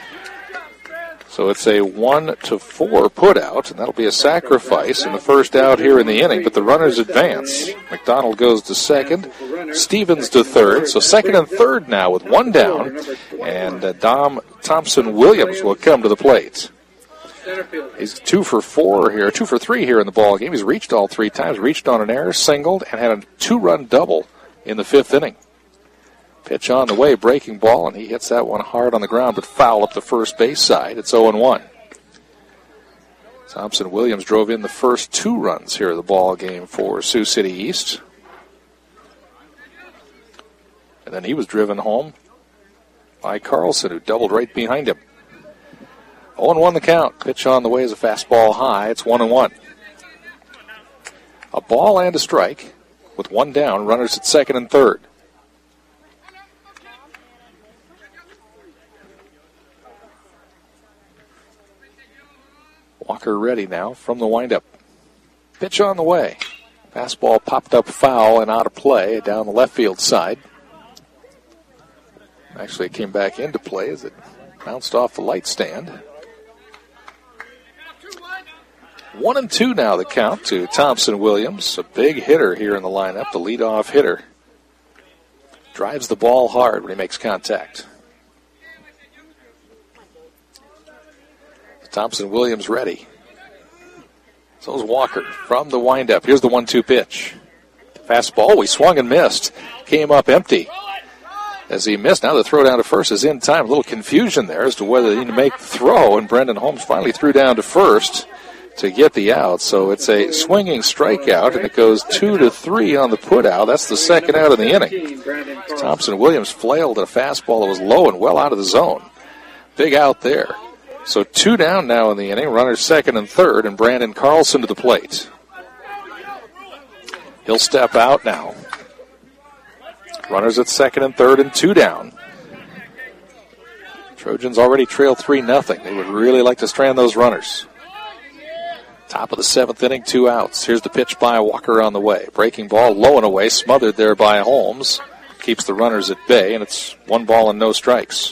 So it's a 1-4 put out, and that'll be a sacrifice in the first out here in the inning, but the runners advance. McDonald goes to second, Stevens to third, so second and third now with 1 down, and Dom Thompson-Williams will come to the plate. He's 2 for 3 here in the ball game. He's reached all 3 times, reached on an error, singled, and had a 2-run double in the 5th inning. Pitch on the way, breaking ball, and he hits that one hard on the ground, but foul up the first base side. It's 0-1. Thompson-Williams drove in the first 2 runs here of the ball game for Sioux City East. And then he was driven home by Carlson, who doubled right behind him. 0-1 the count. Pitch on the way is a fastball high. It's 1-1. A ball and a strike with 1 down. Runners at second and third. Walker ready now from the windup. Pitch on the way. Fastball popped up foul and out of play down the left field side. Actually, it came back into play as it bounced off the light stand. 1-2 now the count to Thompson-Williams. A big hitter here in the lineup, the leadoff hitter. Drives the ball hard when he makes contact. Thompson-Williams ready. So is Walker from the windup. Here's the 1-2 pitch. Fastball, he swung and missed. Came up empty. As he missed, now the throw down to first is in time. A little confusion there as to whether they need to make the throw, and Brendan Holmes finally threw down to first to get the out. So it's a swinging strikeout, and it goes 2-3 on the putout. That's the second out of the inning. Thompson-Williams flailed at a fastball that was low and well out of the zone. Big out there. So 2 down now in the inning. Runners second and third, and Brandon Carlson to the plate. He'll step out now. Runners at second and third and 2 down. Trojans already trail 3-0. They would really like to strand those runners. Top of the 7th inning, 2 outs. Here's the pitch by Walker on the way. Breaking ball low and away, smothered there by Holmes. Keeps the runners at bay, and it's 1 ball and no strikes.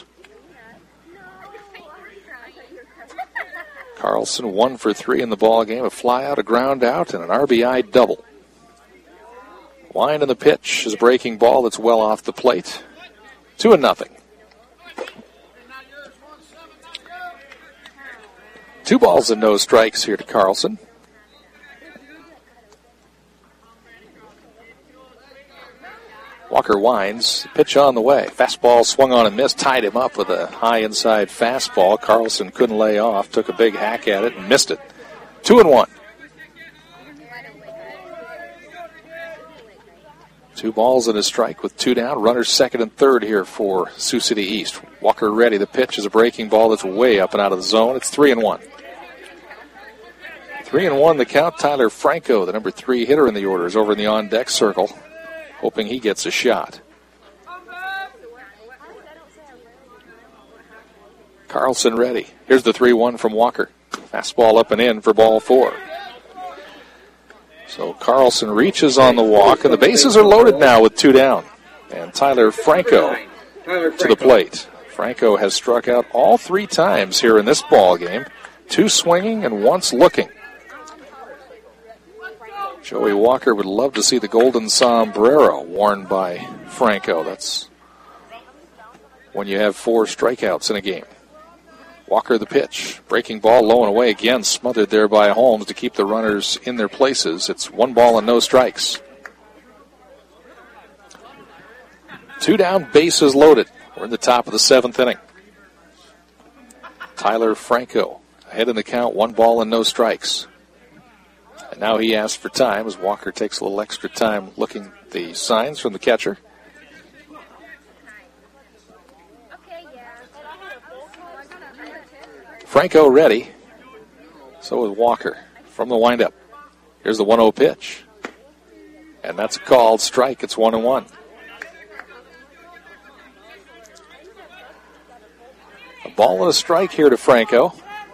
Carlson 1 for 3 in the ball game. A fly out, a ground out, and an RBI double. Line in the pitch is a breaking ball that's well off the plate. 2-0. 2 balls and no strikes here to Carlson. Walker winds. Pitch on the way. Fastball swung on and missed. Tied him up with a high inside fastball. Carlson couldn't lay off. Took a big hack at it and missed it. 2-1. 2 balls and a strike with 2 down. Runners second and third here for Sioux City East. Walker ready. The pitch is a breaking ball that's way up and out of the zone. It's 3-1. 3-1 the count. Tyler Franco, the number 3 hitter in the order, is over in the on-deck circle, hoping he gets a shot. Carlson ready. Here's the 3-1 from Walker. Fastball up and in for ball 4. So Carlson reaches on the walk, and the bases are loaded now with 2 down. And Tyler Franco to the plate. Franco has struck out all 3 times here in this ball game. 2 swinging and once looking. Joey Walker would love to see the golden sombrero worn by Franco. That's when you have 4 strikeouts in a game. Walker the pitch. Breaking ball low and away again. Smothered there by Holmes to keep the runners in their places. It's 1 ball and no strikes. 2 down, bases loaded. We're in the top of the 7th inning. Tyler Franco ahead in the count. 1 ball and no strikes. And now he asks for time as Walker takes a little extra time looking at the signs from the catcher. Franco ready. So is Walker from the windup. Here's the 1-0 pitch. And that's a called strike. It's 1-1. A ball and a strike here to Franco.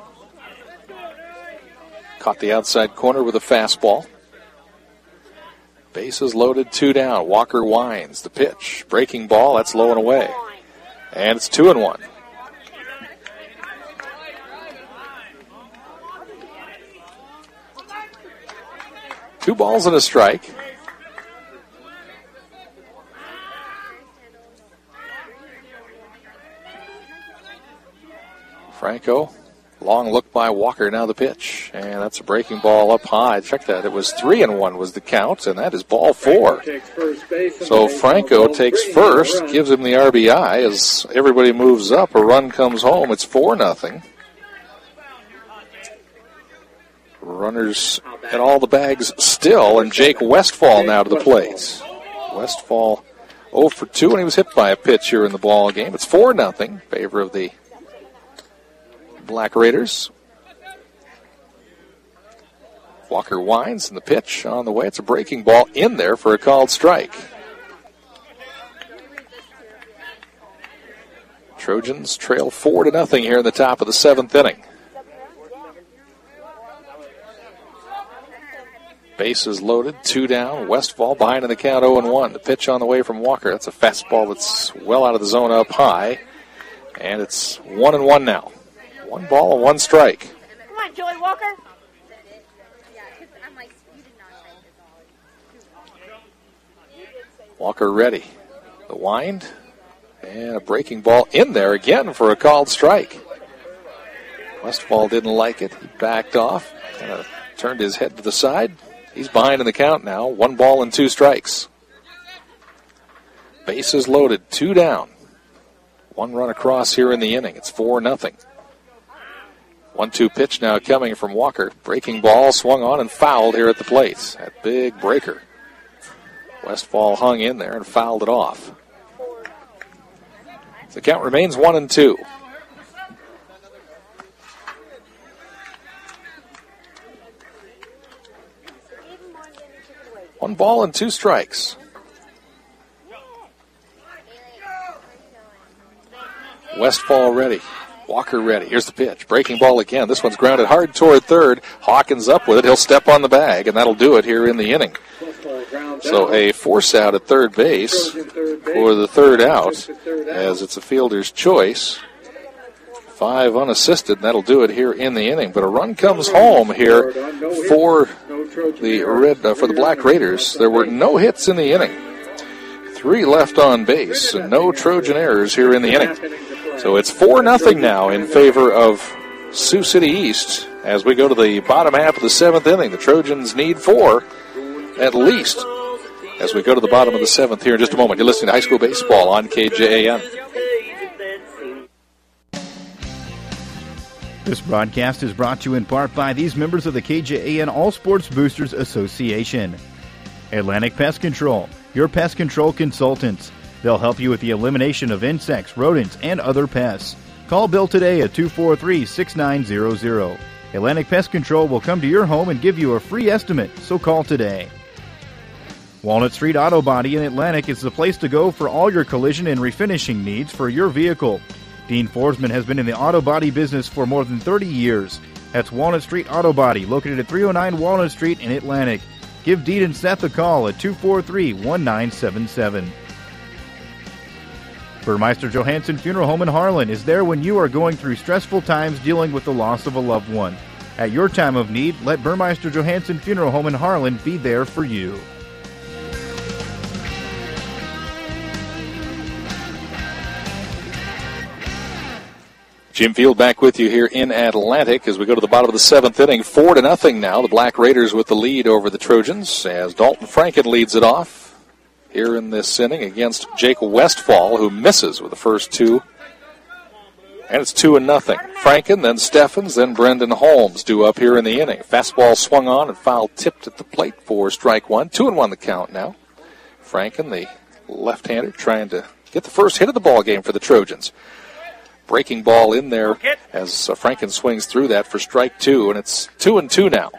Caught the outside corner with a fastball. Bases loaded, 2 down. Walker winds. The pitch. Breaking ball. That's low and away. And it's 2-1. Two balls and a strike. Franco, long look by Walker, now the pitch. And that's a breaking ball up high. Check that. It was 3-1 was the count, and that is ball 4. So Franco takes first, gives him the RBI. As everybody moves up, a run comes home. It's 4-0. Runners at all the bags still, and Jake Westfall now to the plate. Westfall 0 for 2, and he was hit by a pitch here in the ball game. It's 4-0 in favor of the Black Raiders. Walker winds, and the pitch on the way. It's a breaking ball in there for a called strike. Trojans trail 4-0 here in the top of the 7th inning. Bases loaded, 2 down. Westfall behind in the count, 0-1. The pitch on the way from Walker. That's a fastball that's well out of the zone up high. And it's 1-1 now. 1 ball and 1 strike. Come on, Joey Walker. Walker ready. The wind. And a breaking ball in there again for a called strike. Westfall didn't like it. He backed off. Kind of turned his head to the side. He's behind in the count now. 1 ball and 2 strikes. Bases loaded. 2 down. 1 run across here in the inning. It's 4-0. 1-2 pitch now coming from Walker. Breaking ball swung on and fouled here at the plate. That big breaker. Westfall hung in there and fouled it off. The count remains 1-2. One ball and 2 strikes. Westfall ready. Walker ready. Here's the pitch. Breaking ball again. This one's grounded hard toward third. Hawkins up with it. He'll step on the bag, and that'll do it here in the inning. So a force out at third base for the third out, as it's a fielder's choice. 5 unassisted, and that'll do it here in the inning. But a run comes home here for the Black Raiders. There were no hits in the inning. 3 left on base, and no Trojan errors here in the inning. So it's 4-0 now in favor of Sioux City East as we go to the bottom half of the 7th inning. The Trojans need 4 at least as we go to the bottom of the 7th here in just a moment. You're listening to High School Baseball on KJAN. This broadcast is brought to you in part by these members of the KJAN All Sports Boosters Association. Atlantic Pest Control, your pest control consultants. They'll help you with the elimination of insects, rodents, and other pests. Call Bill today at 243-6900. Atlantic Pest Control will come to your home and give you a free estimate, so call today. Walnut Street Auto Body in Atlantic is the place to go for all your collision and refinishing needs for your vehicle. Dean Forsman has been in the auto body business for more than 30 years. That's Walnut Street Auto Body, located at 309 Walnut Street in Atlantic. Give Dean and Seth a call at 243-1977. Burmeister Johansson Funeral Home in Harlan is there when you are going through stressful times dealing with the loss of a loved one. At your time of need, let Burmeister Johansson Funeral Home in Harlan be there for you. Jim Field back with you here in Atlantic as we go to the bottom of the 7th inning. 4-0 now. The Black Raiders with the lead over the Trojans as Dalton Franken leads it off here in this inning against Jake Westfall, who misses with the first 2. And it's 2-0. Franken, then Steffens, then Brendan Holmes due up here in the inning. Fastball swung on and foul tipped at the plate for strike 1. 2-1 the count now. Franken, the left-hander, trying to get the first hit of the ball game for the Trojans. Breaking ball in there as Franken swings through that for strike 2, and it's 2-2 now.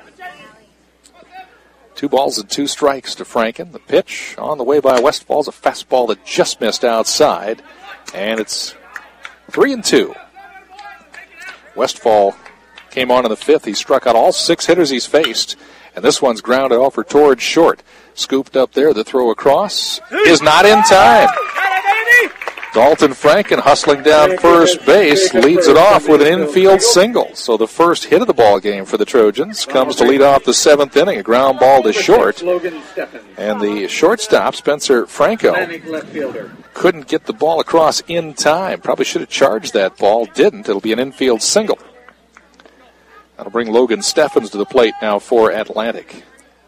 2 balls and 2 strikes to Franken. The pitch on the way by Westfall's a fastball that just missed outside, and it's 3-2. Westfall came on in the 5th. He struck out all 6 hitters he's faced, and this one's grounded over towards short. Scooped up there. The throw across is not in time. Dalton Franken hustling down first base leads it off with an infield single. So the first hit of the ball game for the Trojans comes to lead off the 7th inning. A ground ball to short. And the shortstop, Spencer Franco, couldn't get the ball across in time. Probably should have charged that ball. Didn't. It'll be an infield single. That'll bring Logan Steffens to the plate now for Atlantic.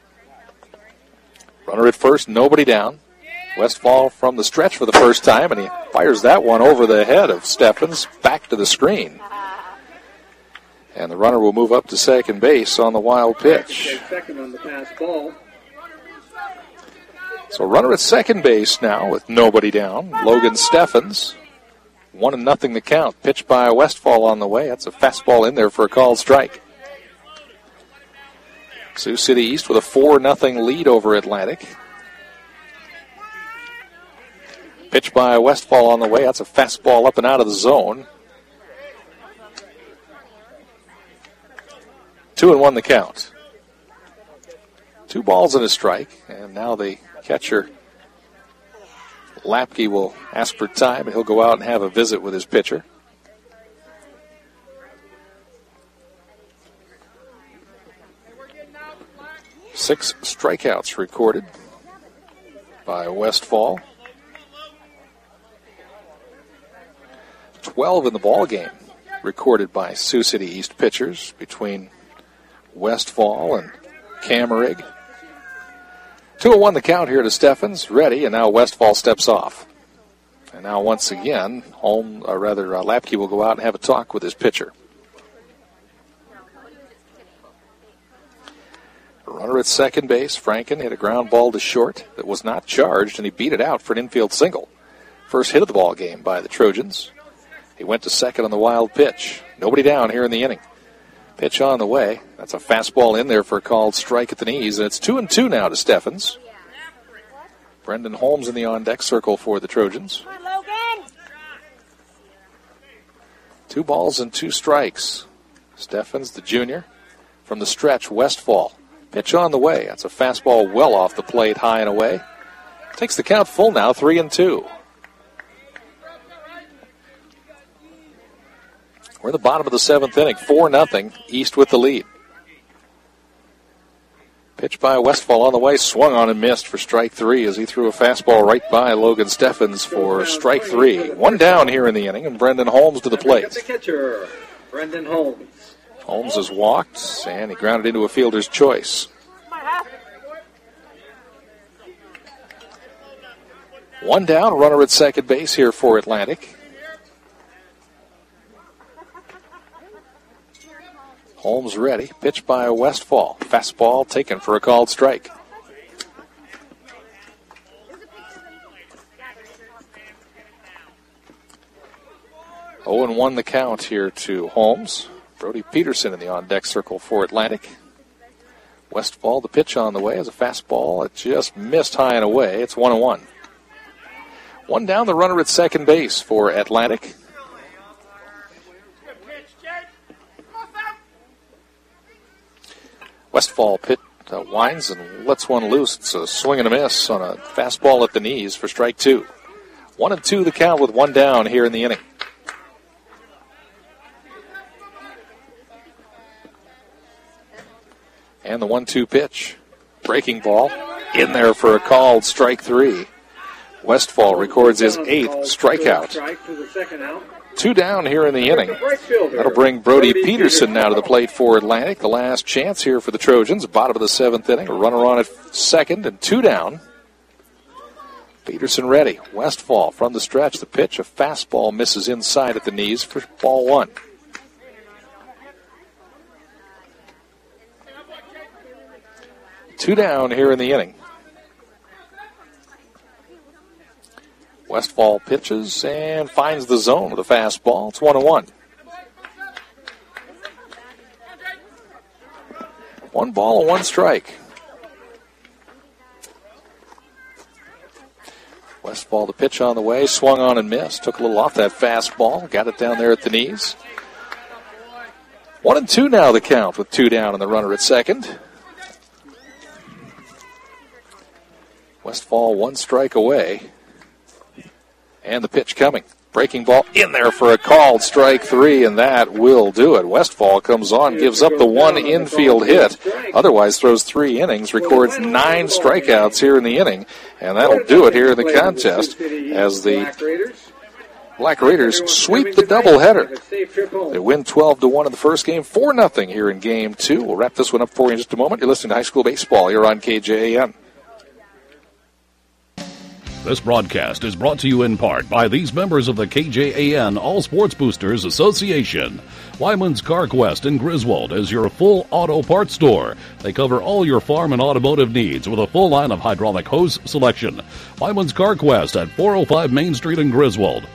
Runner at first, nobody down. Westfall from the stretch for the first time, and he fires that one over the head of Steffens back to the screen. And the runner will move up to second base on the wild pitch. Second on the pass ball. So runner at second base now with nobody down. Logan Steffens. 1-0 the count. Pitch by Westfall on the way. That's a fastball in there for a called strike. Sioux City East with a 4-0 lead over Atlantic. Pitch by Westfall on the way. That's a fastball up and out of the zone. 2-1 the count. 2 balls and a strike. And now the catcher, Lapke, will ask for time, and he'll go out and have a visit with his pitcher. Six strikeouts recorded by Westfall. 12 in the ball game recorded by Sioux City East pitchers between Westfall and Kammerig. 2-1 the count here to Steffens. Ready, and now Westfall steps off. And now once again, Lapke will go out and have a talk with his pitcher. Runner at second base, Franken hit a ground ball to short that was not charged, and he beat it out for an infield single. First hit of the ball game by the Trojans. He went to second on the wild pitch. Nobody down here in the inning. Pitch on the way. That's a fastball in there for a called strike at the knees, and it's 2-2 now to Steffens. Brendan Holmes in the on-deck circle for the Trojans. 2 balls and 2 strikes. Steffens, the junior, from the stretch, Westfall. Pitch on the way. That's a fastball well off the plate, high and away. Takes the count full now, 3-2. We're in the bottom of the 7th inning, 4-0, East with the lead. Pitch by Westfall on the way, swung on and missed for strike 3 as he threw a fastball right by Logan Steffens for strike 3. 1 down here in the inning, and Brendan Holmes to the plate. The catcher, Brendan Holmes. Holmes has walked, and he grounded into a fielder's choice. One down, runner at second base here for Atlantic. Holmes ready. Pitch by Westfall. Fastball taken for a called strike. Oh, and 1 the count here to Holmes. Brody Peterson in the on-deck circle for Atlantic. Westfall, the pitch on the way, as a fastball. It just missed high and away. It's 1-1. 1 down, the runner at second base for Atlantic. Westfall winds and lets one loose. It's a swing and a miss on a fastball at the knees for strike 2. 1-2 the count with 1 down here in the inning. And the 1-2 pitch. Breaking ball in there for a called strike 3. Westfall records his 8th strikeout. 2 down here in the inning. That'll bring Brody Peterson now to the plate for Atlantic. The last chance here for the Trojans. Bottom of the 7th inning. A runner on at second and 2 down. Peterson ready. Westfall from the stretch. The pitch, a fastball, misses inside at the knees for ball 1. Two down here in the inning. Westfall pitches and finds the zone with a fastball. It's 1-1. 1 ball and 1 strike. Westfall, the pitch on the way, swung on and missed. Took a little off that fastball. Got it down there at the knees. 1-2 now the count with 2 down and the runner at second. Westfall 1 strike away. And the pitch coming. Breaking ball in there for a called strike 3, and that will do it. Westfall comes on, gives up the 1 infield hit. Otherwise throws 3 innings, records 9 strikeouts here in the inning. And that'll do it here in the contest as the Black Raiders sweep the doubleheader. They win 12-1 in the first game, 4-0 here in game 2. We'll wrap this one up for you in just a moment. You're listening to High School Baseball here on KJAN. This broadcast is brought to you in part by these members of the KJAN All Sports Boosters Association. Wyman's CarQuest in Griswold is your full auto parts store. They cover all your farm and automotive needs with a full line of hydraulic hose selection. Wyman's CarQuest at 405 Main Street in Griswold,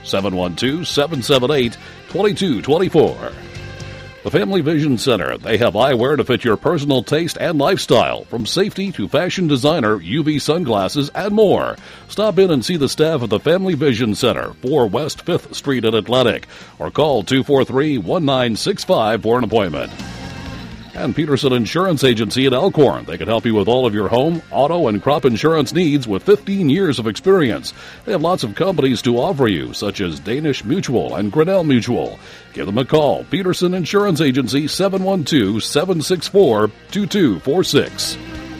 712-778-2224. The Family Vision Center. They have eyewear to fit your personal taste and lifestyle, from safety to fashion designer, UV sunglasses, and more. Stop in and see the staff at the Family Vision Center, 4 West 5th Street in Atlantic, or call 243-1965 for an appointment. And Peterson Insurance Agency in Elkhorn. They can help you with all of your home, auto, and crop insurance needs with 15 years of experience. They have lots of companies to offer you, such as Danish Mutual and Grinnell Mutual. Give them a call. Peterson Insurance Agency, 712-764-2246.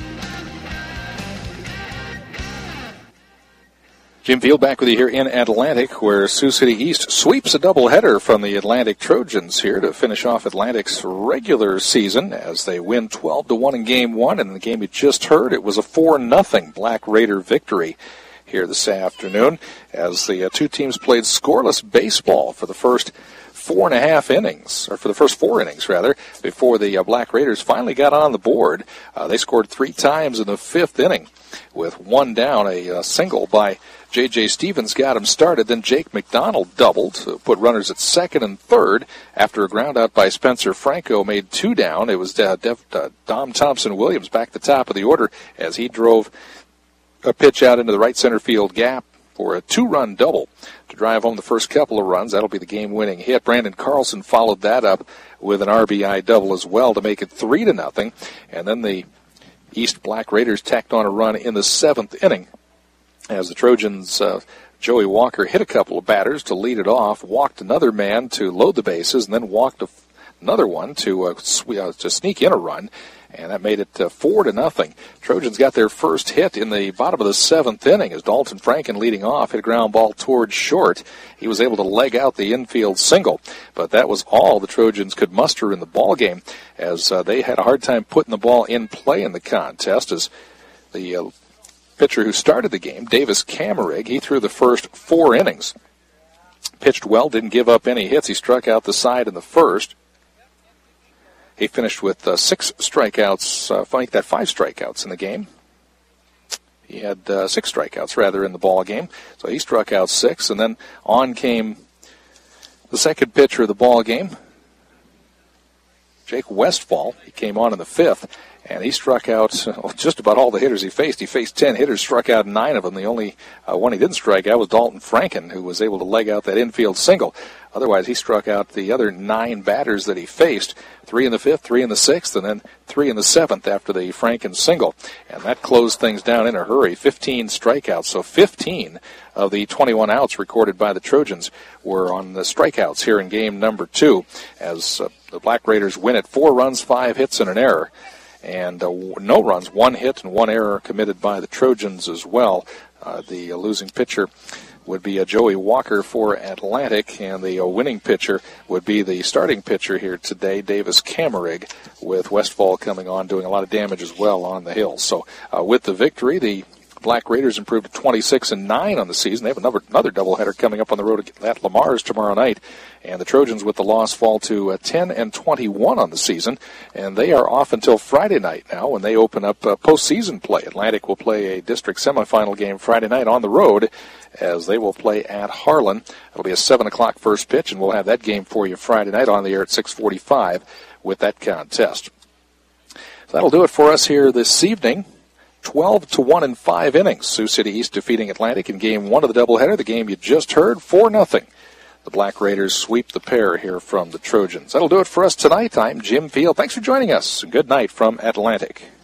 Jim Field back with you here in Atlantic, where Sioux City East sweeps a doubleheader from the Atlantic Trojans here to finish off Atlantic's regular season as they win 12-1 in Game 1. And in the game you just heard, it was a 4-0 Black Raider victory here this afternoon as the two teams played scoreless baseball for the first 4 innings, before the Black Raiders finally got on the board. They scored 3 times in the 5th inning with 1 down. A single by J.J. Stevens got him started. Then Jake McDonald doubled to put runners at 2nd and 3rd. After a ground out by Spencer Franco made 2 down, it was Dom Thompson-Williams back at the top of the order as he drove a pitch out into the right center field gap for a 2-run double to drive home the first couple of runs. That'll be the game-winning hit. Brandon Carlson followed that up with an RBI double as well to make it 3-0. And then the East Black Raiders tacked on a run in the 7th inning as the Trojans, Joey Walker hit a couple of batters to lead it off, walked another man to load the bases, and then walked another one to sneak in a run. And that made it 4-0. Trojans got their first hit in the bottom of the 7th inning as Dalton Franken leading off hit a ground ball towards short. He was able to leg out the infield single, but that was all the Trojans could muster in the ball game as they had a hard time putting the ball in play in the contest as the pitcher who started the game, Davis Kammerig, he threw the first 4 innings. Pitched well, didn't give up any hits. He struck out the side in the first. He finished with 6 strikeouts, 5 strikeouts in the game. He had 6 strikeouts, in the ball game. So he struck out 6, and then on came the second pitcher of the ball game, Jake Westfall. He came on in the 5th, and he struck out just about all the hitters he faced. He faced 10 hitters, struck out 9 of them. The only one he didn't strike out was Dalton Franken, who was able to leg out that infield single. Otherwise, he struck out the other 9 batters that he faced, 3 in the 5th, 3 in the 6th, and then 3 in the 7th after the Franken single. And that closed things down in a hurry, 15 strikeouts. So 15 of the 21 outs recorded by the Trojans were on the strikeouts here in game number 2 as the Black Raiders win it 4 runs, 5 hits, and an error. And no runs, 1 hit and 1 error committed by the Trojans as well. The losing pitcher would be Joey Walker for Atlantic, and the winning pitcher would be the starting pitcher here today, Davis Kammerig, with Westfall coming on, doing a lot of damage as well on the hill. So with the victory, the Black Raiders improved to 26-9 on the season. They have another doubleheader coming up on the road at Lamar's tomorrow night. And the Trojans with the loss fall to 10-21 on the season. And they are off until Friday night now when they open up postseason play. Atlantic will play a district semifinal game Friday night on the road as they will play at Harlan. It'll be a 7 o'clock first pitch, and we'll have that game for you Friday night on the air at 6:45 with that contest. So that'll do it for us here this evening. 12-1 in 5 innings. Sioux City East defeating Atlantic in Game 1 of the doubleheader. The game you just heard, 4-0. The Black Raiders sweep the pair here from the Trojans. That'll do it for us tonight. I'm Jim Field. Thanks for joining us. Good night from Atlantic.